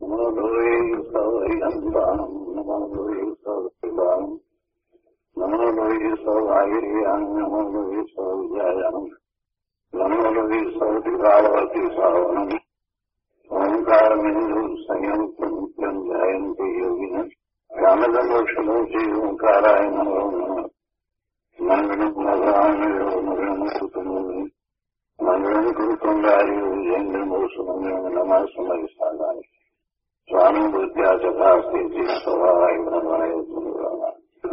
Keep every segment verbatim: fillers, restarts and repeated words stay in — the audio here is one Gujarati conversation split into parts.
નમો લોહી સૌરિયંતાણમ નમો લોહી સૌરિદાનમ નમો લોહી સૌભાગીર્યામ નમો લોહી સૌજ્યાયામ નમો લોહી સૌદિવાવતી સાવનમ ઓંકાર બિંદુ સંયંતમ નિત્યમ જયંતિ યોગિન રામદમોક્ષમોચી ઓંકારાય નમો નમઃ મંગળમ ભગવાનયો મંગળમ કુટુંબી મંગળમ કુટુંબાયો જૈન્દ્રમોષમંગળમ નમઃ સમયસ્થાનાય સ્વામી બુદ્ધ્યા ચકાસ્તિ સ્વભાવાય બ્રહ્માય તુર્વામા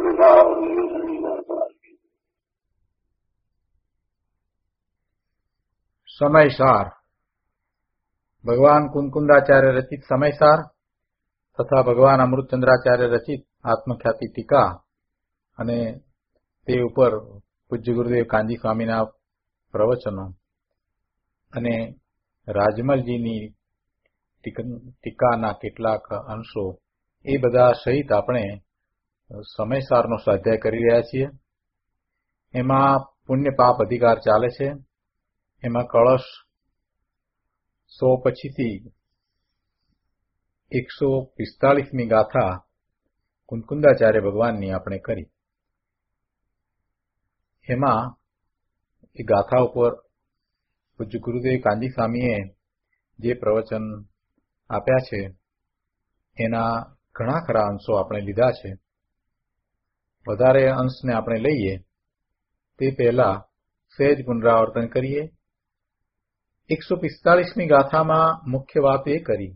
સમયસાર ભગવાન કુંકુંદાચાર્ય રચિત સમયસાર તથા ભગવાન અમૃતચંદ્રાચાર્ય રચિત આત્મખ્યાતિ ટીકા અને તે ઉપર પૂજ્ય ગુરુદેવ કાંજી સ્વામીના પ્રવચનો અને રાજમલજીની ટીકાના કેટલાક અંશો એ બધા સહિત આપણે સમયસારનો સ્વાધ્યાય કરી રહ્યા છીએ. એમાં પુણ્ય પાપ અધિકાર ચાલે છે. એમાં કળશ સો પછીથી એકસો પિસ્તાળીસમી ગાથા કુંકુંદાચાર્ય ભગવાનની આપણે કરી. એમાં એ ગાથા ઉપર પૂજ્ય ગુરુદેવ કાંજી સ્વામીએ જે પ્રવચન આપ્યા છે એના ઘણા ખરા અંશો આપણે લીધા છે. વધારે અંશને આપણે લઈએ તે પહેલા સહેજ પુનરાવર્તન કરીએ. એકસો પિસ્તાળીસમી ગાથામાં મુખ્ય વાત એ કરી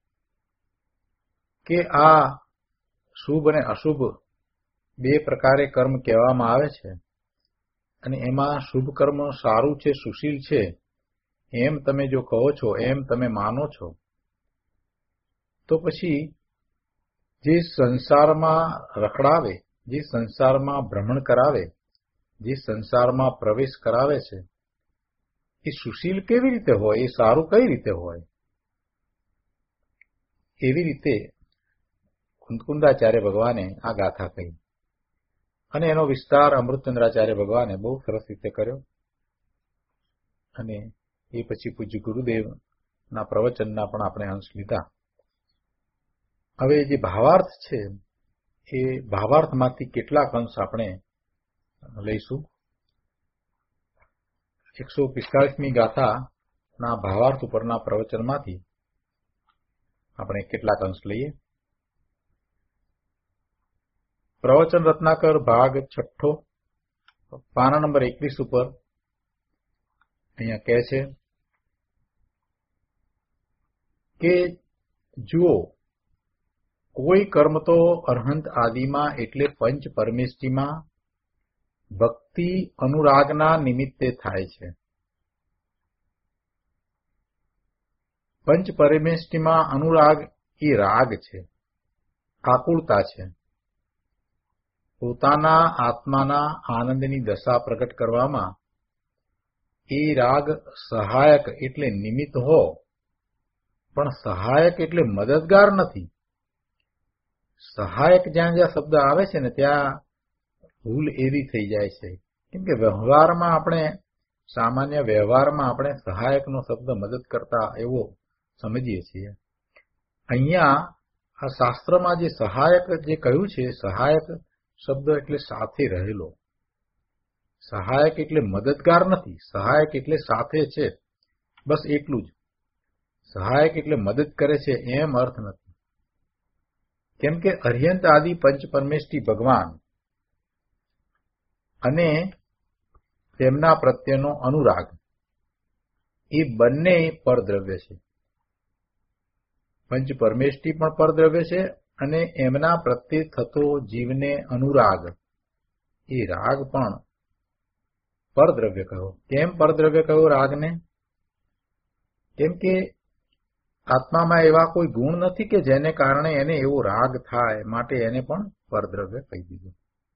કે આ શુભ અને અશુભ બે પ્રકારે કર્મ કહેવામાં આવે છે અને એમાં શુભ કર્મ સારું છે, સુશીલ છે એમ તમે જો કહો છો, એમ તમે માનો છો, તો પછી જે સંસારમાં રખડાવે, જે સંસારમાં ભ્રમણ કરાવે, જે સંસારમાં પ્રવેશ કરાવે છે એ સુશીલ કેવી રીતે હોય, એ સારું કઈ રીતે હોય? એવી રીતે કુંકુંદાચાર્ય ભગવાને આ ગાથા કહી અને એનો વિસ્તાર અમૃતચંદ્રાચાર્ય ભગવાને બહુ સરસ રીતે કર્યો. અને એ પછી પૂજ્ય ગુરુદેવના પ્રવચનના પણ આપણે અંશ લીધા. હવે જે ભાવાર્થ છે એ ભાવાર્થમાંથી કેટલાક અંશ આપણે લઈશું. એકસો પિસ્તાળીસમી ગાથાના ભાવાર્થ ઉપરના પ્રવચનમાંથી આપણે કેટલાક અંશ લઈએ. પ્રવચન રત્નાકર ભાગ છઠ્ઠો, પાના નંબર એકવીસ ઉપર અહીંયા કહે છે કે જુઓ, કોઈ કર્મ તો અરહંત આદિમાં એટલે પંચ પરમેષ્ઠીમાં ભક્તિ અનુરાગના નિમિત્તે થાય છે. પંચ પરમેષ્ઠીમાં અનુરાગ એ રાગ છે, આકુળતા છે. પોતાના આત્માના આનંદની દશા પ્રગટ કરવામાં એ રાગ સહાયક એટલે નિમિત્ત હો, પણ સહાયક એટલે મદદગાર નથી. સહાયક જ્યાં જ્યાં શબ્દ આવે છે ને ત્યાં ભૂલ એવી થઈ જાય છે, કેમ કે વ્યવહારમાં આપણે સામાન્ય વ્યવહારમાં આપણે સહાયકનો શબ્દ મદદ કરતા એવો સમજીએ છીએ. અહીંયા આ શાસ્ત્રમાં જે સહાયક જે કહ્યું છે, સહાયક શબ્દ એટલે સાથે રહેલો. સહાયક એટલે મદદગાર નથી, સહાયક એટલે સાથે છે, બસ એટલું જ. સહાયક એટલે મદદ કરે છે એમ અર્થ નથી. કેમ કે અર્યંત આદિ પંચ પરમેષ્ઠી ભગવાન અને તેમના પ્રત્યેનો અનુરાગ એ બંને પરદ્રવ્ય છે. પંચ પરમેષ્ઠી પણ પરદ્રવ્ય છે અને એમના પ્રત્યે થતો જીવને અનુરાગ એ રાગ પણ પરદ્રવ્ય કહો. કેમ પરદ્રવ્ય કહો રાગને? કેમ કે આત્મામાં એવા કોઈ ગુણ નથી કે જેને કારણે એને એવો રાગ થાય, માટે એને પણ પરદ્રવ્ય કહી દીધું.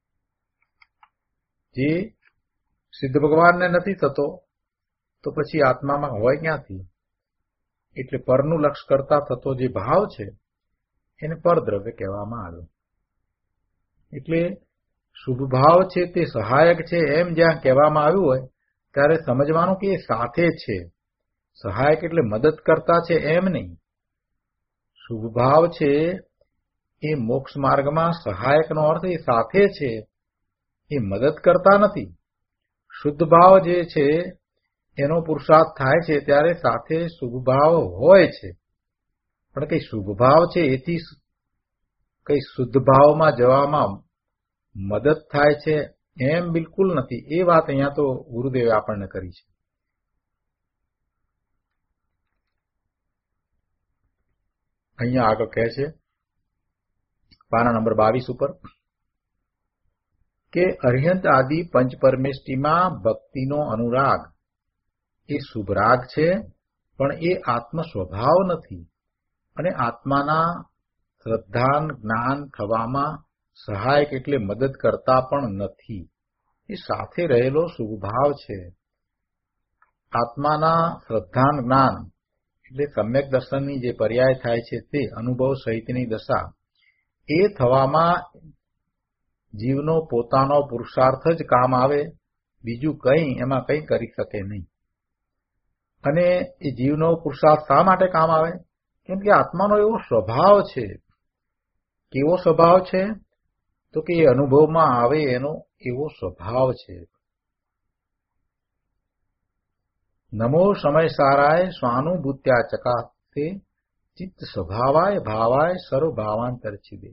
જે સિદ્ધ ભગવાનને નથી થતો તો પછી આત્મામાં હોય ક્યાંથી? એટલે પરનું લક્ષ કરતા થતો જે ભાવ છે એને પરદ્રવ્ય કહેવામાં આવ્યો. એટલે શુભ ભાવ છે તે સહાયક છે એમ જ્યાં કહેવામાં આવ્યું હોય ત્યારે સમજવાનું કે એ સાથે છે. સહાયક એટલે મદદ કરતા છે એમ નહીં. શુભ ભાવ છે એ મોક્ષ માર્ગમાં સહાયકનો અર્થ એ સાથે છે, એ મદદ કરતા નથી. શુદ્ધ ભાવ જે છે એનો પુરુષાર્થ થાય છે ત્યારે સાથે શુભ ભાવ હોય છે, પણ કઈ શુભ ભાવ છે એથી કઈ શુદ્ધ ભાવમાં જવામાં મદદ થાય છે એમ બિલકુલ નથી. એ વાત અહીંયા તો ગુરુદેવે આપણને કરી છે. અહીંયા આગળ કહે છે પાના નંબર બાવીસ ઉપર કે અર્યંત આદિ પંચ પરમેષ્ટિમાં ભક્તિનો અનુરાગ એ શુભ રાગ છે, પણ એ આત્મ સ્વભાવ નથી અને આત્માના શ્રદ્ધાન જ્ઞાન થવામાં સહાયક એટલે મદદ કરતા પણ નથી. એ સાથે રહેલો શુભ ભાવ છે. આત્માના શ્રદ્ધાન જ્ઞાન એટલે સમ્યક દર્શનની જે પર્યાય થાય છે તે અનુભવ સહિતની દશા, એ થવામાં જીવનો પોતાનો પુરુષાર્થ જ કામ આવે, બીજું કંઈ એમાં કંઈ કરી શકે નહીં. અને એ જીવનો પુરુષાર્થ શા માટે કામ આવે? કેમ કે આત્માનો એવો સ્વભાવ છે. કેવો સ્વભાવ છે? તો કે એ અનુભવમાં આવે એનો એવો સ્વભાવ છે. નમો સમય સારાય સ્વાનુભૂત્યા ચકાતે ચિત્ત સ્વભાવાય ભાવાય સર્વભાવાંતર છિદે.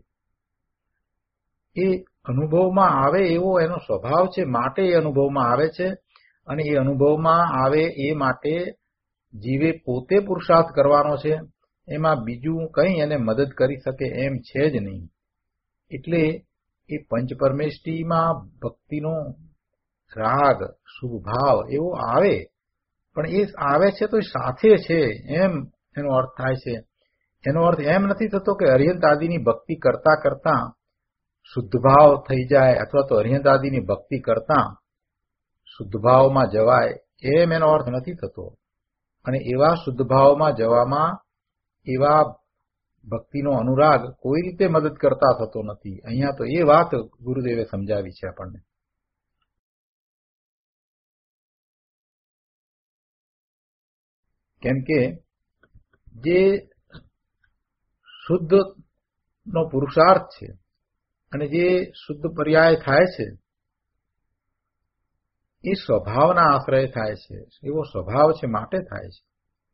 એ અનુભવમાં આવે એવો એનો સ્વભાવ છે, માટે એ અનુભવમાં આવે છે. અને એ અનુભવમાં આવે એ માટે જીવે પોતે પુરુષાર્થ કરવાનો છે, એમાં બીજું કંઈ એને મદદ કરી શકે એમ છે જ નહીં. એટલે એ પંચ પરમેષ્ટિમાં ભક્તિનો રાગ શુભ ભાવ એવો આવે, પણ એ આવે છે તો સાથે છે એમ એનો અર્થ થાય છે. એનો અર્થ એમ નથી થતો કે અર્યંત આદિની ભક્તિ કરતા કરતા શુદ્ધ ભાવ થઈ જાય અથવા તો અર્યંત આદિની ભક્તિ કરતા શુદ્ધ ભાવમાં જવાય, એમ એનો અર્થ નથી થતો. અને એવા શુદ્ધ ભાવમાં જવામાં એવા ભક્તિનો અનુરાગ કોઈ રીતે મદદ કરતા થતો નથી. અહીંયા તો એ વાત ગુરુદેવે સમજાવી છે આપણને. કેમ કે જે શુદ્ધ નો પુરુષાર્થ છે અને જે શુદ્ધ પર્યાય થાય છે એ સ્વભાવના આશ્રય થાય છે. એવો સ્વભાવ છે માટે થાય છે.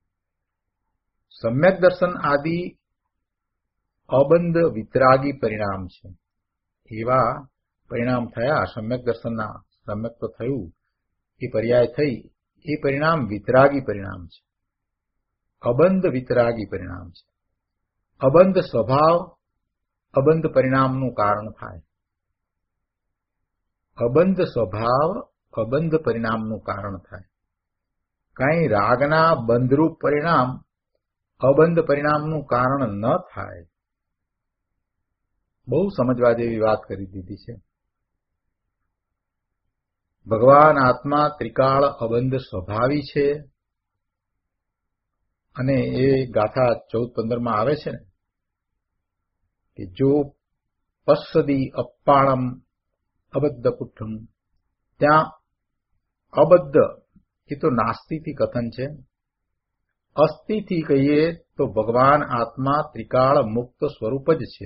સમ્યક દર્શન આદિ અબંધ વિતરાગી પરિણામ છે. એવા પરિણામ થયા સમ્યક દર્શનના. સમ્યક તો થયું, એ પર્યાય થઈ, એ પરિણામ વિતરાગી પરિણામ છે. અબંધ વિતરાગી પરિણામ છે. અબંધ સ્વભાવ અબંધ પરિણામનું કારણ થાય. અબંધ સ્વભાવ અબંધ પરિણામનું કારણ થાય. કાંઈ રાગના બંધરૂપ પરિણામ અબંધ પરિણામનું કારણ ન થાય. બહુ સમજવા જેવી વાત કરી દીધી છે. ભગવાન આત્મા ત્રિકાળ અબંધ સ્વભાવી છે. અને એ ગાથા ચૌદ પંદરમાં આવે છે ને કે જો પશ્યદી અપ્પાણમ અબદ્ધ પુઠ્ઠમ, ત્યાં અબદ્ધ એ તો નાસ્તિથી કથન છે. અસ્થિથી કહીએ તો ભગવાન આત્મા ત્રિકાળ મુક્ત સ્વરૂપ જ છે.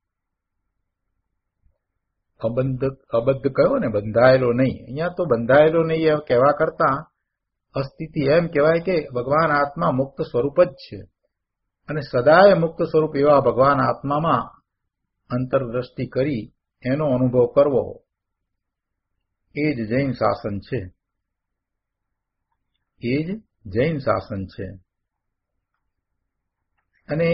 અબદ્ધ અબદ્ધ કયો ને, બંધાયેલો નહીં. અહીંયા તો બંધાયેલો નહીં એમ કહેવા કરતા અસ્થિતિ એમ કહેવાય કે ભગવાન આત્મા મુક્ત સ્વરૂપ જ છે. અને સદાય મુક્ત સ્વરૂપ એવા ભગવાન આત્મામાં અંતરદ્રષ્ટિ કરી એનો અનુભવ કરવો, એ જ જૈન શાસન છે. એ જ જૈન શાસન છે. અને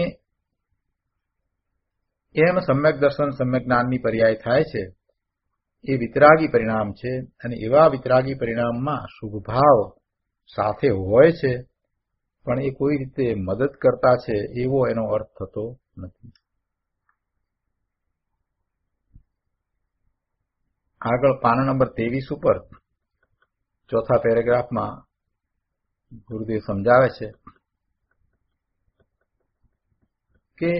એમ સમ્યક દર્શન સમ્યક જ્ઞાનની પર્યાય થાય છે. એ વિતરાગી પરિણામ છે. અને એવા વિતરાગી પરિણામમાં શુભ ભાવ સાથે હોય છે, પણ એ કોઈ રીતે મદદ કરતા છે એવો એનો અર્થ થતો નથી. આગળ પાના નંબર ત્રેવીસ ઉપર ચોથા પેરેગ્રાફમાં ગુરુદેવ સમજાવે છે કે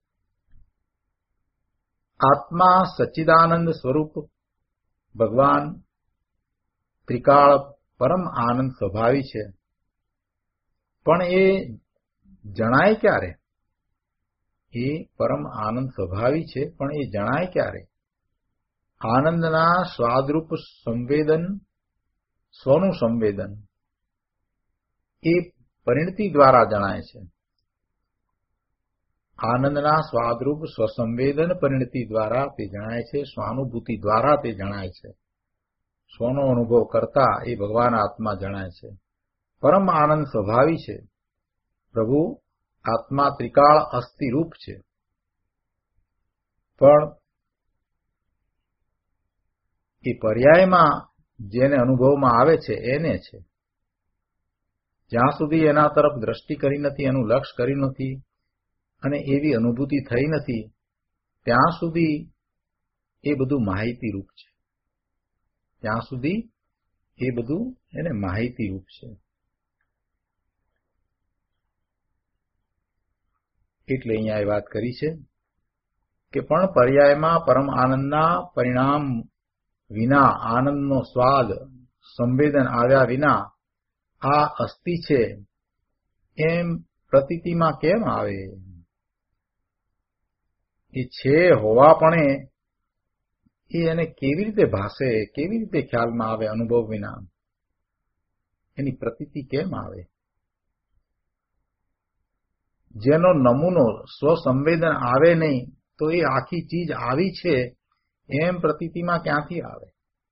આત્મા સચ્ચિદાનંદ સ્વરૂપ ભગવાન ત્રિકાળ પરમ આનંદ સ્વભાવી છે. પણ એ જણાય ક્યારે? એ પરમ આનંદ સ્વભાવી છે, પણ એ જણાય ક્યારે? આનંદના સ્વાદરૂપ સંવેદન, સ્વનું સંવેદન એ પરિણતિ દ્વારા જણાય છે. આનંદના સ્વાદરૂપ સ્વસંવેદન પરિણતિ દ્વારા તે જણાય છે, સ્વાનુભૂતિ દ્વારા તે જણાય છે. સ્વનો અનુભવ કરતા એ ભગવાન આત્મા જણાય છે. પરમ આનંદ સ્વભાવી છે. પ્રભુ આત્મા ત્રિકાળ અસ્થિરૂપ છે, પણ એ પર્યાયમાં જેને અનુભવમાં આવે છે એને છે. જ્યાં સુધી એના તરફ દ્રષ્ટિ કરી નથી, એનું લક્ષ્ય કર્યું નથી અને એવી અનુભૂતિ થઈ નથી, ત્યાં સુધી એ બધું માહિતી રૂપ છે. ત્યાં સુધી એ બધું એને માહિતી રૂપ છે. એટલે અહીંયા એ વાત કરી છે કે પણ પર્યાયમાં પરમ આનંદના પરિણામ વિના, આનંદનો સ્વાદ સંવેદન આવ્યા વિના આ અસ્થિ છે એમ પ્રતીતિમાં કેમ આવે? એ છે હોવા પણ એ એને કેવી રીતે ભાષે, કેવી રીતે ખ્યાલમાં આવે? અનુભવ વિના એની પ્રતીતિ કેમ આવે? જેનો નમૂનો સ્વસંવેદન આવે નહીં તો એ આખી ચીજ આવી છે એમ પ્રતીતિમાં ક્યાંથી આવે?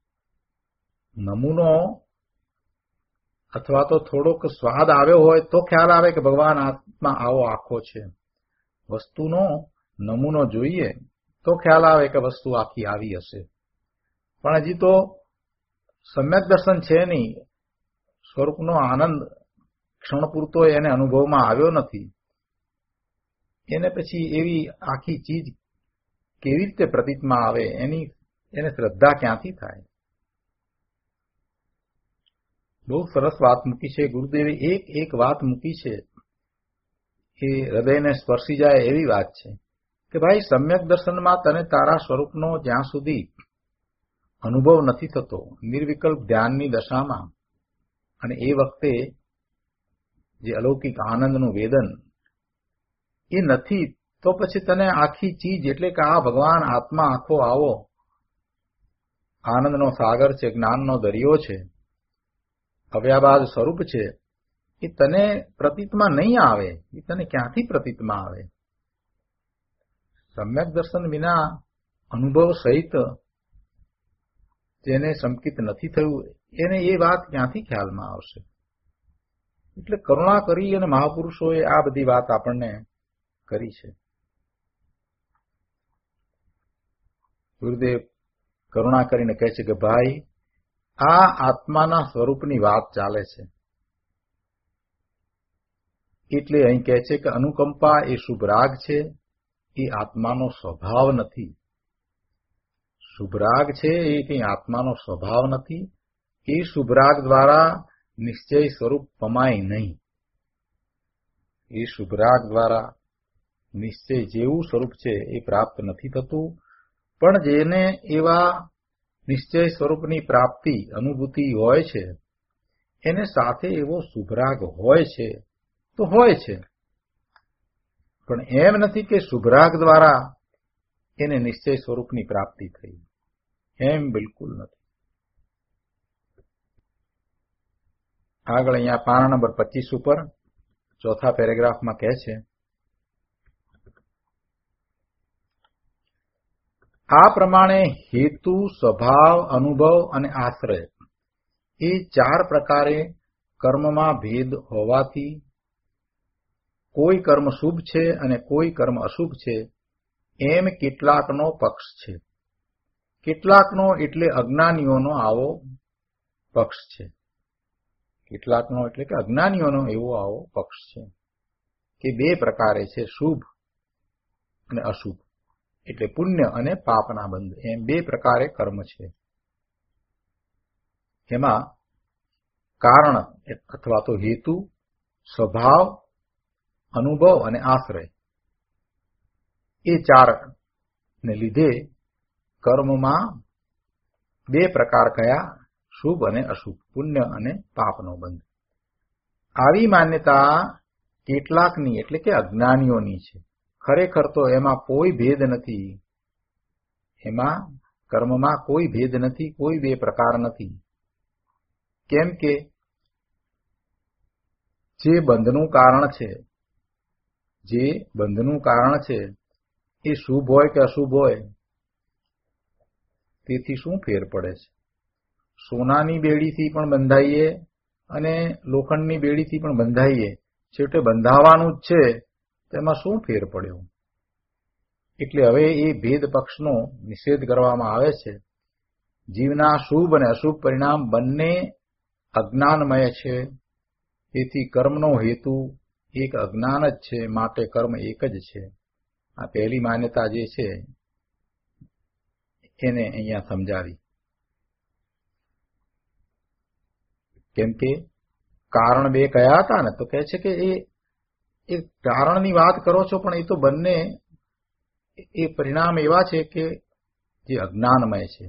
નમૂનો અથવા તો થોડોક સ્વાદ આવ્યો હોય તો ખ્યાલ આવે કે ભગવાન આત્મા આવો આખો છે. વસ્તુનો નમૂનો જોઈએ તો ખ્યાલ આવે કે વસ્તુ આખી આવી હશે. પણ હજી તો સમ્યક દર્શન છે નહીં, સ્વરૂપનો આનંદ ક્ષણ પૂરતો એને અનુભવમાં આવ્યો નથી. એને પછી એવી આખી ચીજ કેવી રીતે પ્રતીતમાં આવે? એની એને શ્રદ્ધા ક્યાંથી થાય? બહુ સરસ વાત મૂકી છે ગુરુદેવે. એક એક વાત મૂકી છે એ હૃદયને સ્પર્શી જાય એવી વાત છે કે ભાઈ, સમ્યક દર્શનમાં તને તારા સ્વરૂપનો જ્યાં સુધી અનુભવ નથી થતો, નિર્વિકલ્પ ધ્યાનની દશામાં, અને એ વખતે જે અલૌકિક આનંદનું વેદન એ નથી, તો પછી તને આખી ચીજ એટલે કે આ ભગવાન આત્મા આખો આવો આનંદનો સાગર છે, જ્ઞાનનો દરિયો છે, અવ્યાબાદ સ્વરૂપ છે, એ તને પ્રતીતમાં નહીં આવે. એ તને ક્યાંથી પ્રતીતમાં આવે? સમ્યક દર્શન વિના અનુભવ સહિત જેને સંકિત નથી થયું એને એ વાત ક્યાંથી ખ્યાલમાં આવશે? એટલે કરુણા કરી અને મહાપુરુષોએ આ બધી વાત આપણને કરી છે. ગુરુદેવ કરુણા કરીને કહે છે કે ભાઈ, આ આત્માના સ્વરૂપની વાત ચાલે છે. એટલે અહીં કહે છે કે અનુકંપા એ શુભ રાગ છે, એ આત્માનો સ્વભાવ નથી. શુભ રાગ છે એ કંઈ આત્માનો સ્વભાવ નથી. એ શુભ રાગ દ્વારા નિશ્ચય સ્વરૂપ પમાય નહીં. એ શુભ રાગ દ્વારા નિશ્ચય જેવું સ્વરૂપ છે એ પ્રાપ્ત નથી થતું. પણ જેને એવા નિશ્ચય સ્વરૂપની પ્રાપ્તિ અનુભૂતિ હોય છે એને સાથે એવો શુભરાગ હોય છે તો હોય છે. પણ એમ નથી કે શુભરાગ દ્વારા એને નિશ્ચય સ્વરૂપની પ્રાપ્તિ થઈ, એમ બિલકુલ નથી. આગળ અહીંયા પાના નંબર પચીસ ઉપર ચોથા પેરેગ્રાફમાં કહે છે, આ પ્રમાણે હેતુ, સ્વભાવ, અનુભવ અને આશ્રય એ ચાર પ્રકારે કર્મમાં ભેદ હોવાથી કોઈ કર્મ શુભ છે અને કોઈ કર્મ અશુભ છે એમ કેટલાકનો પક્ષ છે. કેટલાકનો એટલે અજ્ઞાનીઓનો આવો પક્ષ છે. કેટલાકનો એટલે કે અજ્ઞાનીઓનો એવો આવો પક્ષ છે કે બે પ્રકારે છે, શુભ અને અશુભ. એટલે પુણ્ય અને પાપના બંધ, એમ બે પ્રકારે કર્મ છે. એમાં કારણ અથવા તો હેતુ, સ્વભાવ, અનુભવ અને આશ્રય એ ચાર ને લીધે કર્મમાં બે પ્રકાર કયા? શુભ અને અશુભ, પુણ્ય અને પાપનો બંધ. આવી માન્યતા કેટલાકની એટલે કે અજ્ઞાનીઓની છે. ખરેખર તો એમાં કોઈ ભેદ નથી, એમાં કર્મમાં કોઈ ભેદ નથી, કોઈ બે પ્રકાર નથી. કેમ કે જે બંધનું કારણ છે, જે બંધનું કારણ છે એ શુભ હોય કે અશુભ હોય, તેથી શું ફેર પડે છે? સોનાની બેડીથી પણ બંધાઈએ અને લોખંડની બેડીથી પણ બંધાઈએ, છેવટે બંધાવાનું જ છે, તેમાં શું ફેર પડ્યો? એટલે હવે એ ભેદ પક્ષનો નિષેધ કરવામાં આવે છે. જીવના શુભ અને અશુભ પરિણામ બંને અજ્ઞાનમય છે, તેથી કર્મનો હેતુ એક અજ્ઞાન જ છે, માટે કર્મ એક જ છે. આ પહેલી માન્યતા જે છે એને અહીંયા સમજાવી. કેમ કે કારણ બે કયા હતા ને, તો કહે છે કે એ એ કારણની વાત કરો છો, પણ એ તો બંને એ પરિણામ એવા છે કે જે અજ્ઞાનમય છે.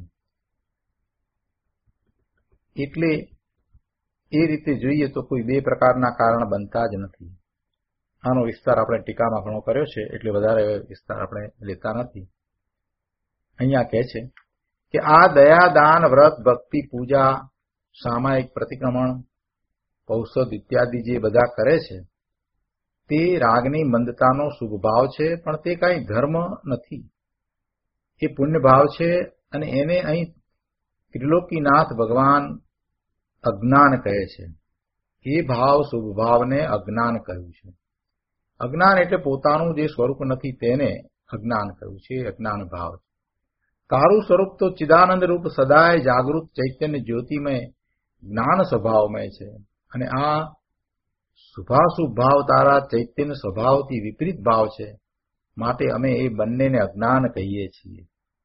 એટલે એ રીતે જોઈએ તો કોઈ બે પ્રકારના કારણ બનતા જ નથી. આનો વિસ્તાર આપણે ટીકામાં ઘણો કર્યો છે, એટલે વધારે વિસ્તાર આપણે લેતા નથી. અહીંયા કહે છે કે આ દયા, દાન, વ્રત, ભક્તિ, પૂજા, સામાયિક પ્રતિક્રમણ, ઔષધ ઇત્યાદિ જે બધા કરે છે તે રાગની મંદતાનો શુભ ભાવ છે, પણ તે કાંઈ ધર્મ નથી, એ પુણ્ય ભાવ છે. અને એને અહીં ત્રિલોકીનાથ ભગવાન અજ્ઞાન કહે છે. એ ભાવ શુભ ભાવને અજ્ઞાન કહ્યું છે. અજ્ઞાન એટલે પોતાનું જે સ્વરૂપ નથી તેને અજ્ઞાન કહ્યું છે, અજ્ઞાન ભાવ. તારું સ્વરૂપ તો ચિદાનંદ રૂપ સદાય જાગૃત ચૈતન્ય જ્યોતિમય જ્ઞાન સ્વભાવમય છે, અને આ શુભાશુભ ભાવ તારા ચૈતન્ય સ્વભાવથી વિપરીત ભાવ છે, માટે અમે એ બંનેને અજ્ઞાન કહીએ છીએ.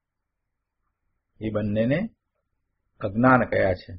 એ બંનેને અજ્ઞાન કયા છે.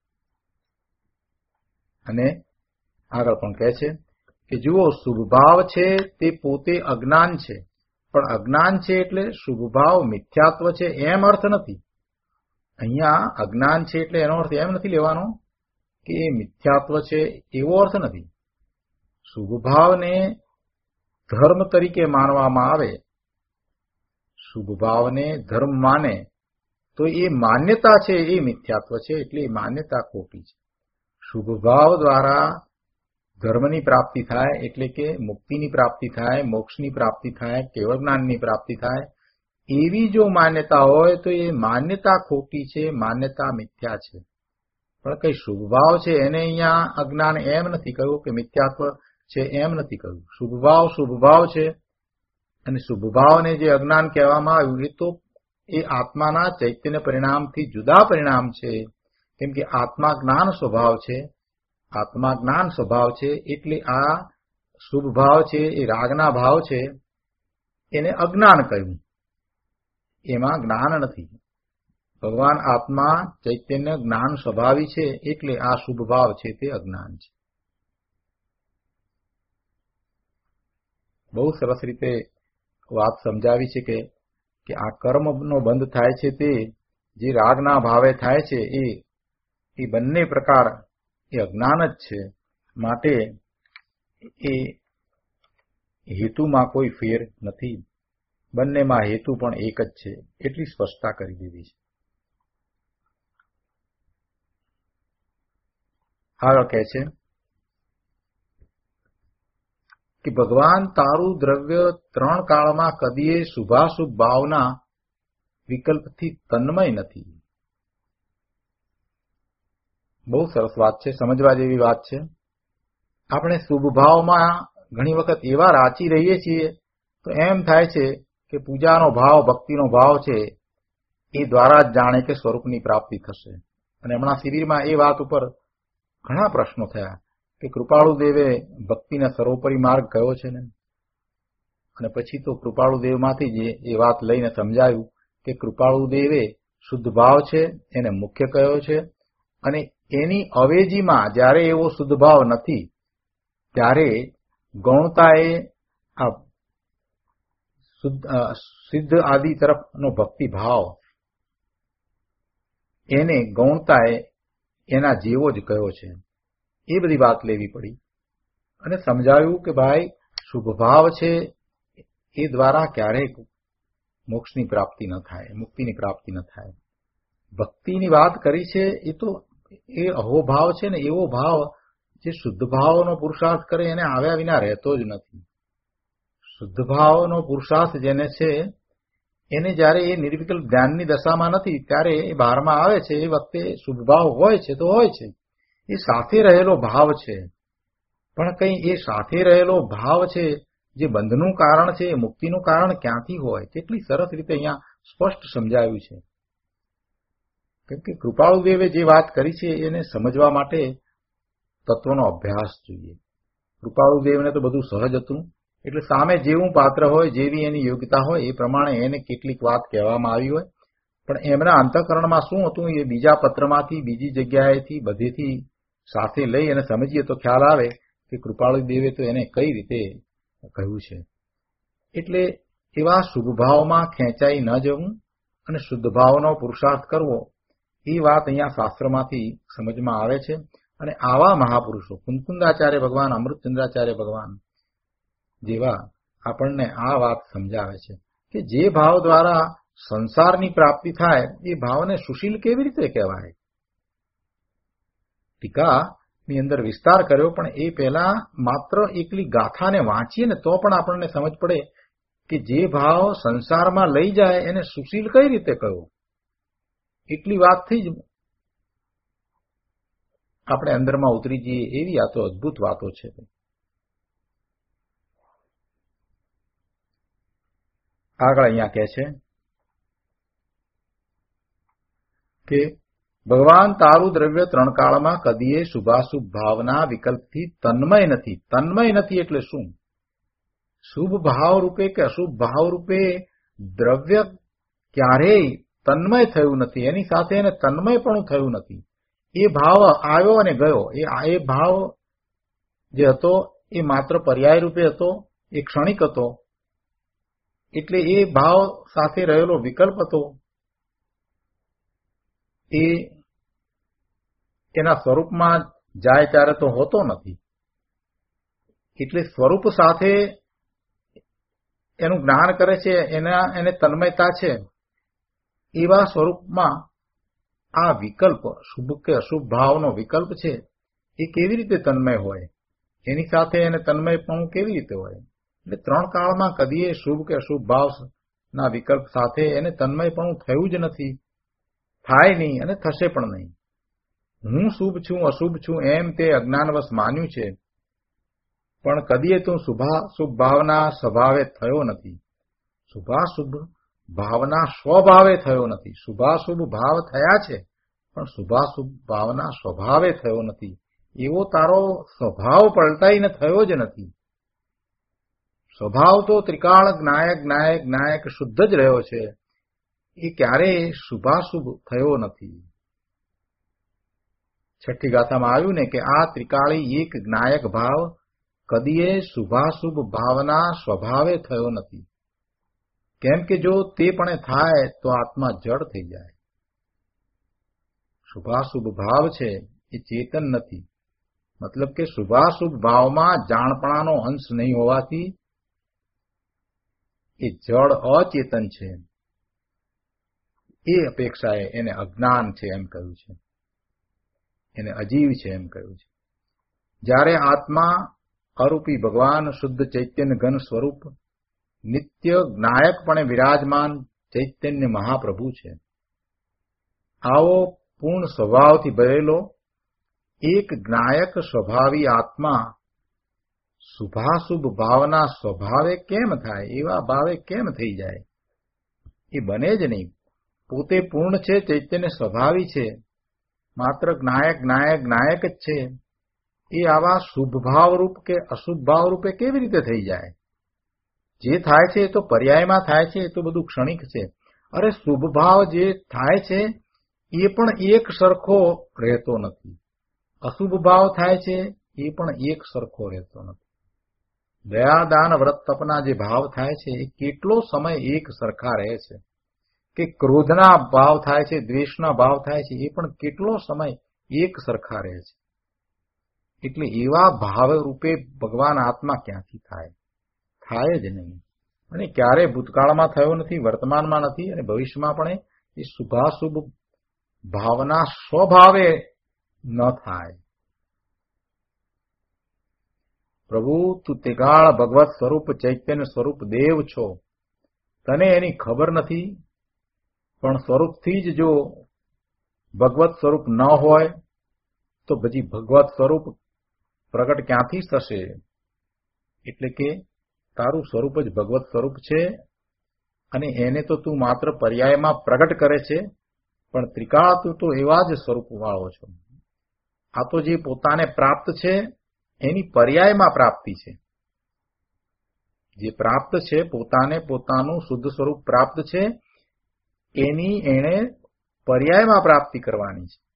અને આગળ પણ કહે છે કે જુઓ, શુભ ભાવ છે તે પોતે અજ્ઞાન છે, પણ અજ્ઞાન છે એટલે શુભ ભાવ મિથ્યાત્વ છે એમ અર્થ નથી. અહીંયા અજ્ઞાન છે એટલે એનો અર્થ એમ નથી લેવાનો કે એ મિથ્યાત્વ છે, એવો અર્થ નથી. શુભ ભાવને ધર્મ તરીકે માનવામાં આવે, શુભ ભાવને ધર્મ માને તો એ માન્યતા છે એ મિથ્યાત્વ છે, એટલે એ માન્યતા ખોટી છે. શુભ ભાવ દ્વારા ધર્મની પ્રાપ્તિ થાય, એટલે કે મુક્તિની પ્રાપ્તિ થાય, મોક્ષની પ્રાપ્તિ થાય, કેવળ જ્ઞાનની પ્રાપ્તિ થાય, એવી જો માન્યતા હોય તો એ માન્યતા ખોટી છે, માન્યતા મિથ્યા છે. પણ કઈ શુભ ભાવ છે એને અહીંયા અજ્ઞાન એમ નથી કહ્યું કે મિથ્યાત્વ છે એમ નથી કહ્યું. શુભ ભાવ શુભ ભાવ છે, અને શુભ ભાવને જે અજ્ઞાન કહેવામાં આવ્યું એ તો એ આત્માના ચૈતન્ય પરિણામથી જુદા પરિણામ છે. કેમ કે આત્મા જ્ઞાન સ્વભાવ છે, આત્મા જ્ઞાન સ્વભાવ છે, એટલે આ શુભ ભાવ છે એ રાગના ભાવ છે, એને અજ્ઞાન કહ્યું. એમાં જ્ઞાન નથી. ભગવાન આત્મા ચૈતન્ય જ્ઞાન સ્વભાવી છે, એટલે આ શુભ ભાવ છે તે અજ્ઞાન છે. બહુ સરસ રીતે વાત સમજાવી છે કે કે આ કર્મનો બંધ થાય છે તે જે રાગના ભાવે થાય છે એ એ બંને પ્રકાર એ અજ્ઞાન જ છે, માટે એ હેતુમાં કોઈ ફેર નથી. બંનેમાં હેતુ પણ એક જ છે, એટલી સ્પષ્ટતા કરી દીધી છે. આગળ કહે છે કે ભગવાન તારું દ્રવ્ય ત્રણ કાળમાં કદીએ શુભાશુભ ભાવના વિકલ્પથી તન્મય નથી. બહુ સરસ વાત છે, સમજવા જેવી વાત છે. આપણે શુભ ભાવમાં ઘણી વખત એવા રાચી રહીએ છીએ તો એમ થાય છે કે પૂજાનો ભાવ, ભક્તિનો ભાવ છે એ દ્વારા જ જાણે કે સ્વરૂપની પ્રાપ્તિ થશે. અને હમણાં શિબિરમાં એ વાત ઉપર ઘણા પ્રશ્નો થયા કે કૃપાળુ દેવે ભક્તિના સર્વોપરી માર્ગ કયો છે ને, અને પછી તો કૃપાળુ દેવમાંથી જ એ વાત લઈને સમજાયું કે કૃપાળુ દેવે શુદ્ધ ભાવ છે એને મુખ્ય કયો છે, અને એની અવેજીમાં જ્યારે એવો શુદ્ધ ભાવ નથી ત્યારે ગૌણતાએ આ સિદ્ધ આદિ તરફનો ભક્તિ ભાવ એને ગૌણતાએ એના જેવો જ કયો છે. એ બધી વાત લેવી પડી અને સમજાવ્યું કે ભાઈ શુભ ભાવ છે એ દ્વારા ક્યારેય મોક્ષની પ્રાપ્તિ ન થાય, મુક્તિની પ્રાપ્તિ ન થાય. ભક્તિની વાત કરી છે એ તો એ અહોભાવ છે ને, એવો ભાવ જે શુદ્ધ ભાવનો પુરુષાર્થ કરે એને આવ્યા વિના રહેતો જ નથી. શુદ્ધ ભાવનો પુરુષાર્થ જેને છે એને જયારે એ નિર્વિકલ્પ જ્ઞાનની દશામાં નથી ત્યારે એ બહારમાં આવે છે, એ વખતે શુભ ભાવ હોય છે તો હોય છે, એ સાથે રહેલો ભાવ છે. પણ કંઈ એ સાથે રહેલો ભાવ છે જે બંધનું કારણ છે, મુક્તિનું કારણ ક્યાંથી હોય? કેટલી સરસ રીતે અહીંયા સ્પષ્ટ સમજાવ્યું છે. કેમ કે કૃપાળુદેવે જે વાત કરી છે એને સમજવા માટે તત્વનો અભ્યાસ જોઈએ. કૃપાળુદેવને તો બધું સહજ હતું, એટલે સામે જેવું પાત્ર હોય, જેવી એની યોગ્યતા હોય એ પ્રમાણે એને કેટલીક વાત કહેવામાં આવી હોય. પણ એમના અંતઃકરણમાં શું હતું એ બીજા પત્રમાંથી, બીજી જગ્યાએથી, બધેથી સાથે લઈ અને સમજીએ તો ખ્યાલ આવે કે કૃપાળુદેવે તો એને કઈ રીતે કહ્યું છે. એટલે એવા શુભ ભાવમાં ખેંચાઈ ન જવું અને શુદ્ધ ભાવનો પુરુષાર્થ કરવો, એ વાત અહીંયા શાસ્ત્રમાંથી સમજમાં આવે છે. અને આવા મહાપુરુષો કુંકુંદાચાર્ય ભગવાન, અમૃતચંદ્રાચાર્ય ભગવાન જેવા આપણને આ વાત સમજાવે છે કે જે ભાવ દ્વારા સંસારની પ્રાપ્તિ થાય એ ભાવને સુશીલ કેવી રીતે કહેવાય. ટીકાની અંદર વિસ્તાર કર્યો, પણ એ પહેલા માત્ર એકલી ગાથાને વાંચીએ ને તો પણ આપણને સમજ પડે કે જે ભાવ સંસારમાં લઈ જાય એને સુશીલ કઈ રીતે કહ્યો. એટલી વાતથી જ આપણે અંદરમાં ઉતરી જઈએ એવી આ તો અદભુત વાતો છે. આગળ અહીંયા કહે છે કે ભગવાન તારું દ્રવ્ય ત્રણ કાળમાં કદીએ શુભાશુભ ભાવના વિકલ્પથી તન્મય નથી. તન્મય નથી એટલે શું? શુભ ભાવ રૂપે કે અશુભ ભાવ રૂપે દ્રવ્ય ક્યારેય તન્મય થયું નથી, એની સાથે એને તન્મય પણ થયું નથી. એ ભાવ આવ્યો અને ગયો. એ એ ભાવ જે હતો એ માત્ર પર્યાય રૂપે હતો, એ ક્ષણિક હતો. એટલે એ ભાવ સાથે રહેલો વિકલ્પ હતો એ એના સ્વરૂપમાં જાય ત્યારે તો હોતો નથી. એટલે સ્વરૂપ સાથે એનું જ્ઞાન કરે છે, એના એને તન્મયતા છે. એવા સ્વરૂપમાં આ વિકલ્પ, શુભ કે અશુભ ભાવનો વિકલ્પ છે, એ કેવી રીતે તન્મય હોય? એની સાથે એને તન્મય પણ કેવી રીતે હોય? એટલે ત્રણ કાળમાં કદીએ શુભ કે અશુભ ભાવના વિકલ્પ સાથે એને તન્મય પણ થયું જ નથી, થાય નહીં અને થશે પણ નહીં. હું શુભ છું, અશુભ છું એમ તે અજ્ઞાનવશ માન્યું છે, પણ કદીએ તો શુભાશુભ ભાવના સ્વભાવે થયો નથી. શુભાશુભ ભાવના સ્વભાવે થયો નથી. શુભાશુભ ભાવ થયા છે પણ શુભાશુભ ભાવના સ્વભાવે થયો નથી. એવો તારો સ્વભાવ પલટાઈને થયો જ નથી. સ્વભાવ તો ત્રિકાળ જ્ઞાયક જ્ઞાયક જ્ઞાયક શુદ્ધ જ રહ્યો છે, એ ક્યારેય શુભાશુભ થયો નથી. છઠ્ઠી ગાથામાં આવ્યું ને કે આ ત્રિકાળી એક જ્ઞાયક ભાવ કદીએ શુભાશુભ ભાવના સ્વભાવે થયો નથી. કેમ કે જો તે પણ થાય તો આત્મા જડ થઈ જાય. શુભાશુભ ભાવ છે એ ચેતન નથી. મતલબ કે શુભાશુભ ભાવમાં જાણપણાનો અંશ નહીં હોવાથી એ જડ અચેતન છે. એ અપેક્ષાએ એને અજ્ઞાન છે એમ કહ્યું છે, એને અજીવ છે એમ કહ્યું છે. જ્યારે આત્મા અરૂપી ભગવાન શુદ્ધ ચૈતન્ય ઘન સ્વરૂપ નિત્ય જ્ઞાયકપણે વિરાજમાન ચૈતન્ય મહાપ્રભુ છે. આવો પૂર્ણ સ્વભાવથી ભરેલો એક જ્ઞાયક સ્વભાવી આત્મા શુભાશુભ ભાવના સ્વભાવે કેમ થાય? એવા ભાવે કેમ થઈ જાય? એ બને જ નહીં. પોતે પૂર્ણ છે, ચૈતન્ય સ્વભાવી છે, માત્ર જ્ઞાયક જ્ઞાયક જ્ઞાયક જ છે. એ આવા શુભ ભાવરૂપ કે અશુભ ભાવરૂપે કેવી રીતે થઈ જાય? જે થાય છે એ તો પર્યાયમાં થાય છે, એ તો બધું ક્ષણિક છે. અરે શુભ ભાવ જે થાય છે એ પણ એક સરખો રહેતો નથી. અશુભ ભાવ થાય છે એ પણ એક સરખો રહેતો નથી. દયા દાન વ્રત તપના જે ભાવ થાય છે એ કેટલો સમય એક સરખા રહે છે, કે ક્રોધના ભાવ થાય છે, દ્વેષના ભાવ થાય છે, એ પણ કેટલો સમય એક સરખા રહે છે. એટલે એવા ભાવ રૂપે ભગવાન આત્મા ક્યાંથી થાય? થાય જ નહીં. અને ક્યારેય ભૂતકાળમાં થયો નથી, વર્તમાનમાં નથી અને ભવિષ્યમાં પણ એ શુભાશુભ ભાવના સ્વભાવે ન થાય. પ્રભુ, તું તેગાળ ભગવત સ્વરૂપ ચૈતન્ય સ્વરૂપ દેવ છો, તને એની ખબર નથી, પણ સ્વરૂપથી જ જો ભગવત સ્વરૂપ ન હોય તો પછી ભગવત સ્વરૂપ પ્રગટ ક્યાંથી થશે? એટલે કે તારું સ્વરૂપ જ ભગવત સ્વરૂપ છે અને એને તો તું માત્ર પર્યાયમાં પ્રગટ કરે છે, પણ ત્રિકાળ તું તો એવા જ સ્વરૂપ વાળો છો. આ તો જે પોતાને પ્રાપ્ત છે એની પર્યાયમાં પ્રાપ્તિ છે. જે પ્રાપ્ત છે, પોતાને પોતાનું શુદ્ધ સ્વરૂપ પ્રાપ્ત છે, એની એણે પર્યાયમાં પ્રાપ્તિ કરવાની છે.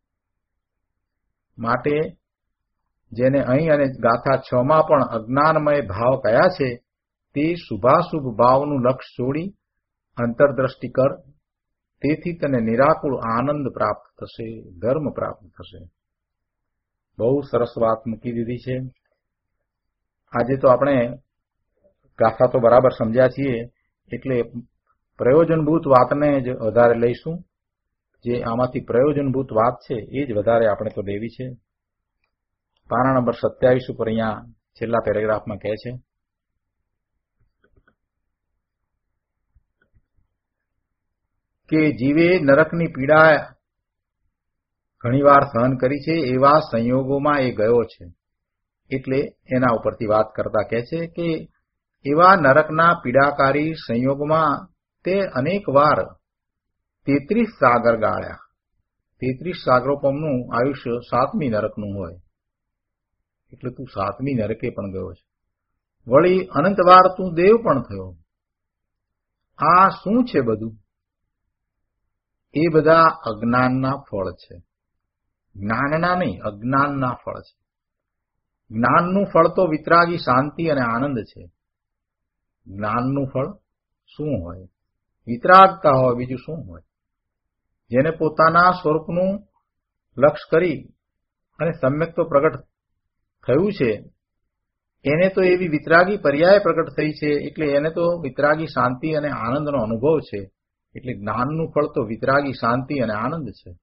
માટે જેને અહીં અને ગાથા છ માં પણ અજ્ઞાનમય ભાવ કયા છે, તે શુભાશુભ ભાવનું લક્ષ્ય છોડી અંતરદ્રષ્ટિ કર, તેથી તને નિરાકુળ આનંદ પ્રાપ્ત થશે, ધર્મ પ્રાપ્ત થશે. બહુ સરસ વાત મૂકી દીધી છે. આજે તો આપણે ગાથા તો બરાબર સમજ્યા છીએ, એટલે પ્રયોજનભૂત વાતને જ વધારે લઈશું. જે આમાંથી પ્રયોજનભૂત વાત છે એ જ વધારે આપણે તો લેવી છે. પાના નંબર સત્યાવીસ ઉપર અહીંયા છેલ્લા પેરેગ્રાફમાં કહે છે, કે જીવે નરકની પીડા ઘણીવાર સહન કરી છે, એવા સંયોગોમાં એ ગયો છે. એટલે એના ઉપરથી વાત કરતા કહે છે કે એવા નરકના પીડાકારી સંયોગમાં તે અનેક વાર તેત્રીસ સાગર ગાળ્યા. તેત્રીસ સાગરોપમનું આયુષ્ય સાતમી નરકનું હોય, એટલે તું સાતમી નરકે પણ ગયો છે. વળી અનંતવાર તું દેવ પણ થયો. આ શું છે બધું? એ બધા અજ્ઞાનના ફળ છે. જ્ઞાનના નહીં, અજ્ઞાનના ફળ છે. જ્ઞાનનું ફળ તો વિતરાગી શાંતિ અને આનંદ છે. જ્ઞાનનું ફળ શું હોય? વિતરાગતા હોય, બીજું શું હોય? જેને પોતાના સ્વરૂપનું લક્ષ્ય કરી અને સમ્યક તો પ્રગટ થયું છે, એને તો એવી વિતરાગી પર્યાય પ્રગટ થઈ છે, એટલે એને તો વિતરાગી શાંતિ અને આનંદનો અનુભવ છે. એટલે જ્ઞાનનું ફળ તો વિતરાગી શાંતિ અને આનંદ છે.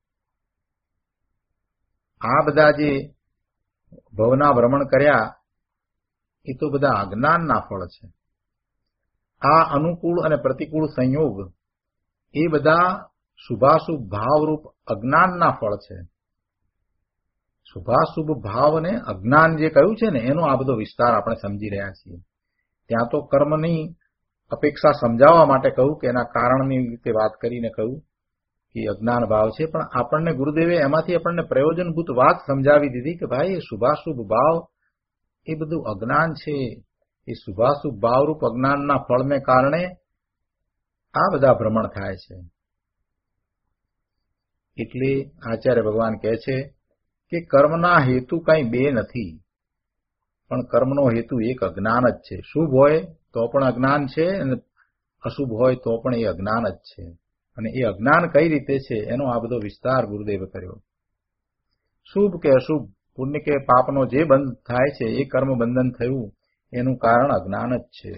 આ બધા જે ભવના ભ્રમણ કર્યા એ તો બધા અજ્ઞાનના ફળ છે. આ અનુકૂળ અને પ્રતિકૂળ સંયોગ એ બધા શુભાશુભ ભાવરૂપ અજ્ઞાનના ફળ છે. શુભાશુભ ભાવ અને અજ્ઞાન જે કહ્યું છે ને, એનો આ બધો વિસ્તાર આપણે સમજી રહ્યા છીએ. ત્યાં તો કર્મની અપેક્ષા સમજાવવા માટે કહ્યું કે એના કારણની રીતે વાત કરીને કહ્યું કે અજ્ઞાન ભાવ છે, પણ આપણને ગુરુદેવે એમાંથી આપણને પ્રયોજનભૂત વાત સમજાવી દીધી કે ભાઈ એ શુભાશુભ ભાવ એ બધું અજ્ઞાન છે. એ શુભાશુભ ભાવરૂપ અજ્ઞાનના ફળને કારણે આ બધા ભ્રમણ થાય છે. એટલે આચાર્ય ભગવાન કહે છે કે કર્મના હેતુ કઈ બે નથી, પણ કર્મનો હેતુ એક અજ્ઞાન જ છે. શુભ હોય તો પણ અજ્ઞાન છે અને અશુભ હોય તો પણ એ અજ્ઞાન જ છે. અને એ અજ્ઞાન કઈ રીતે છે એનો આ બધો વિસ્તાર ગુરુદેવે કર્યો. શુભ કે અશુભ, પુણ્ય કે પાપનો જે બંધ થાય છે, એ કર્મ બંધન થયું એનું કારણ અજ્ઞાન જ છે.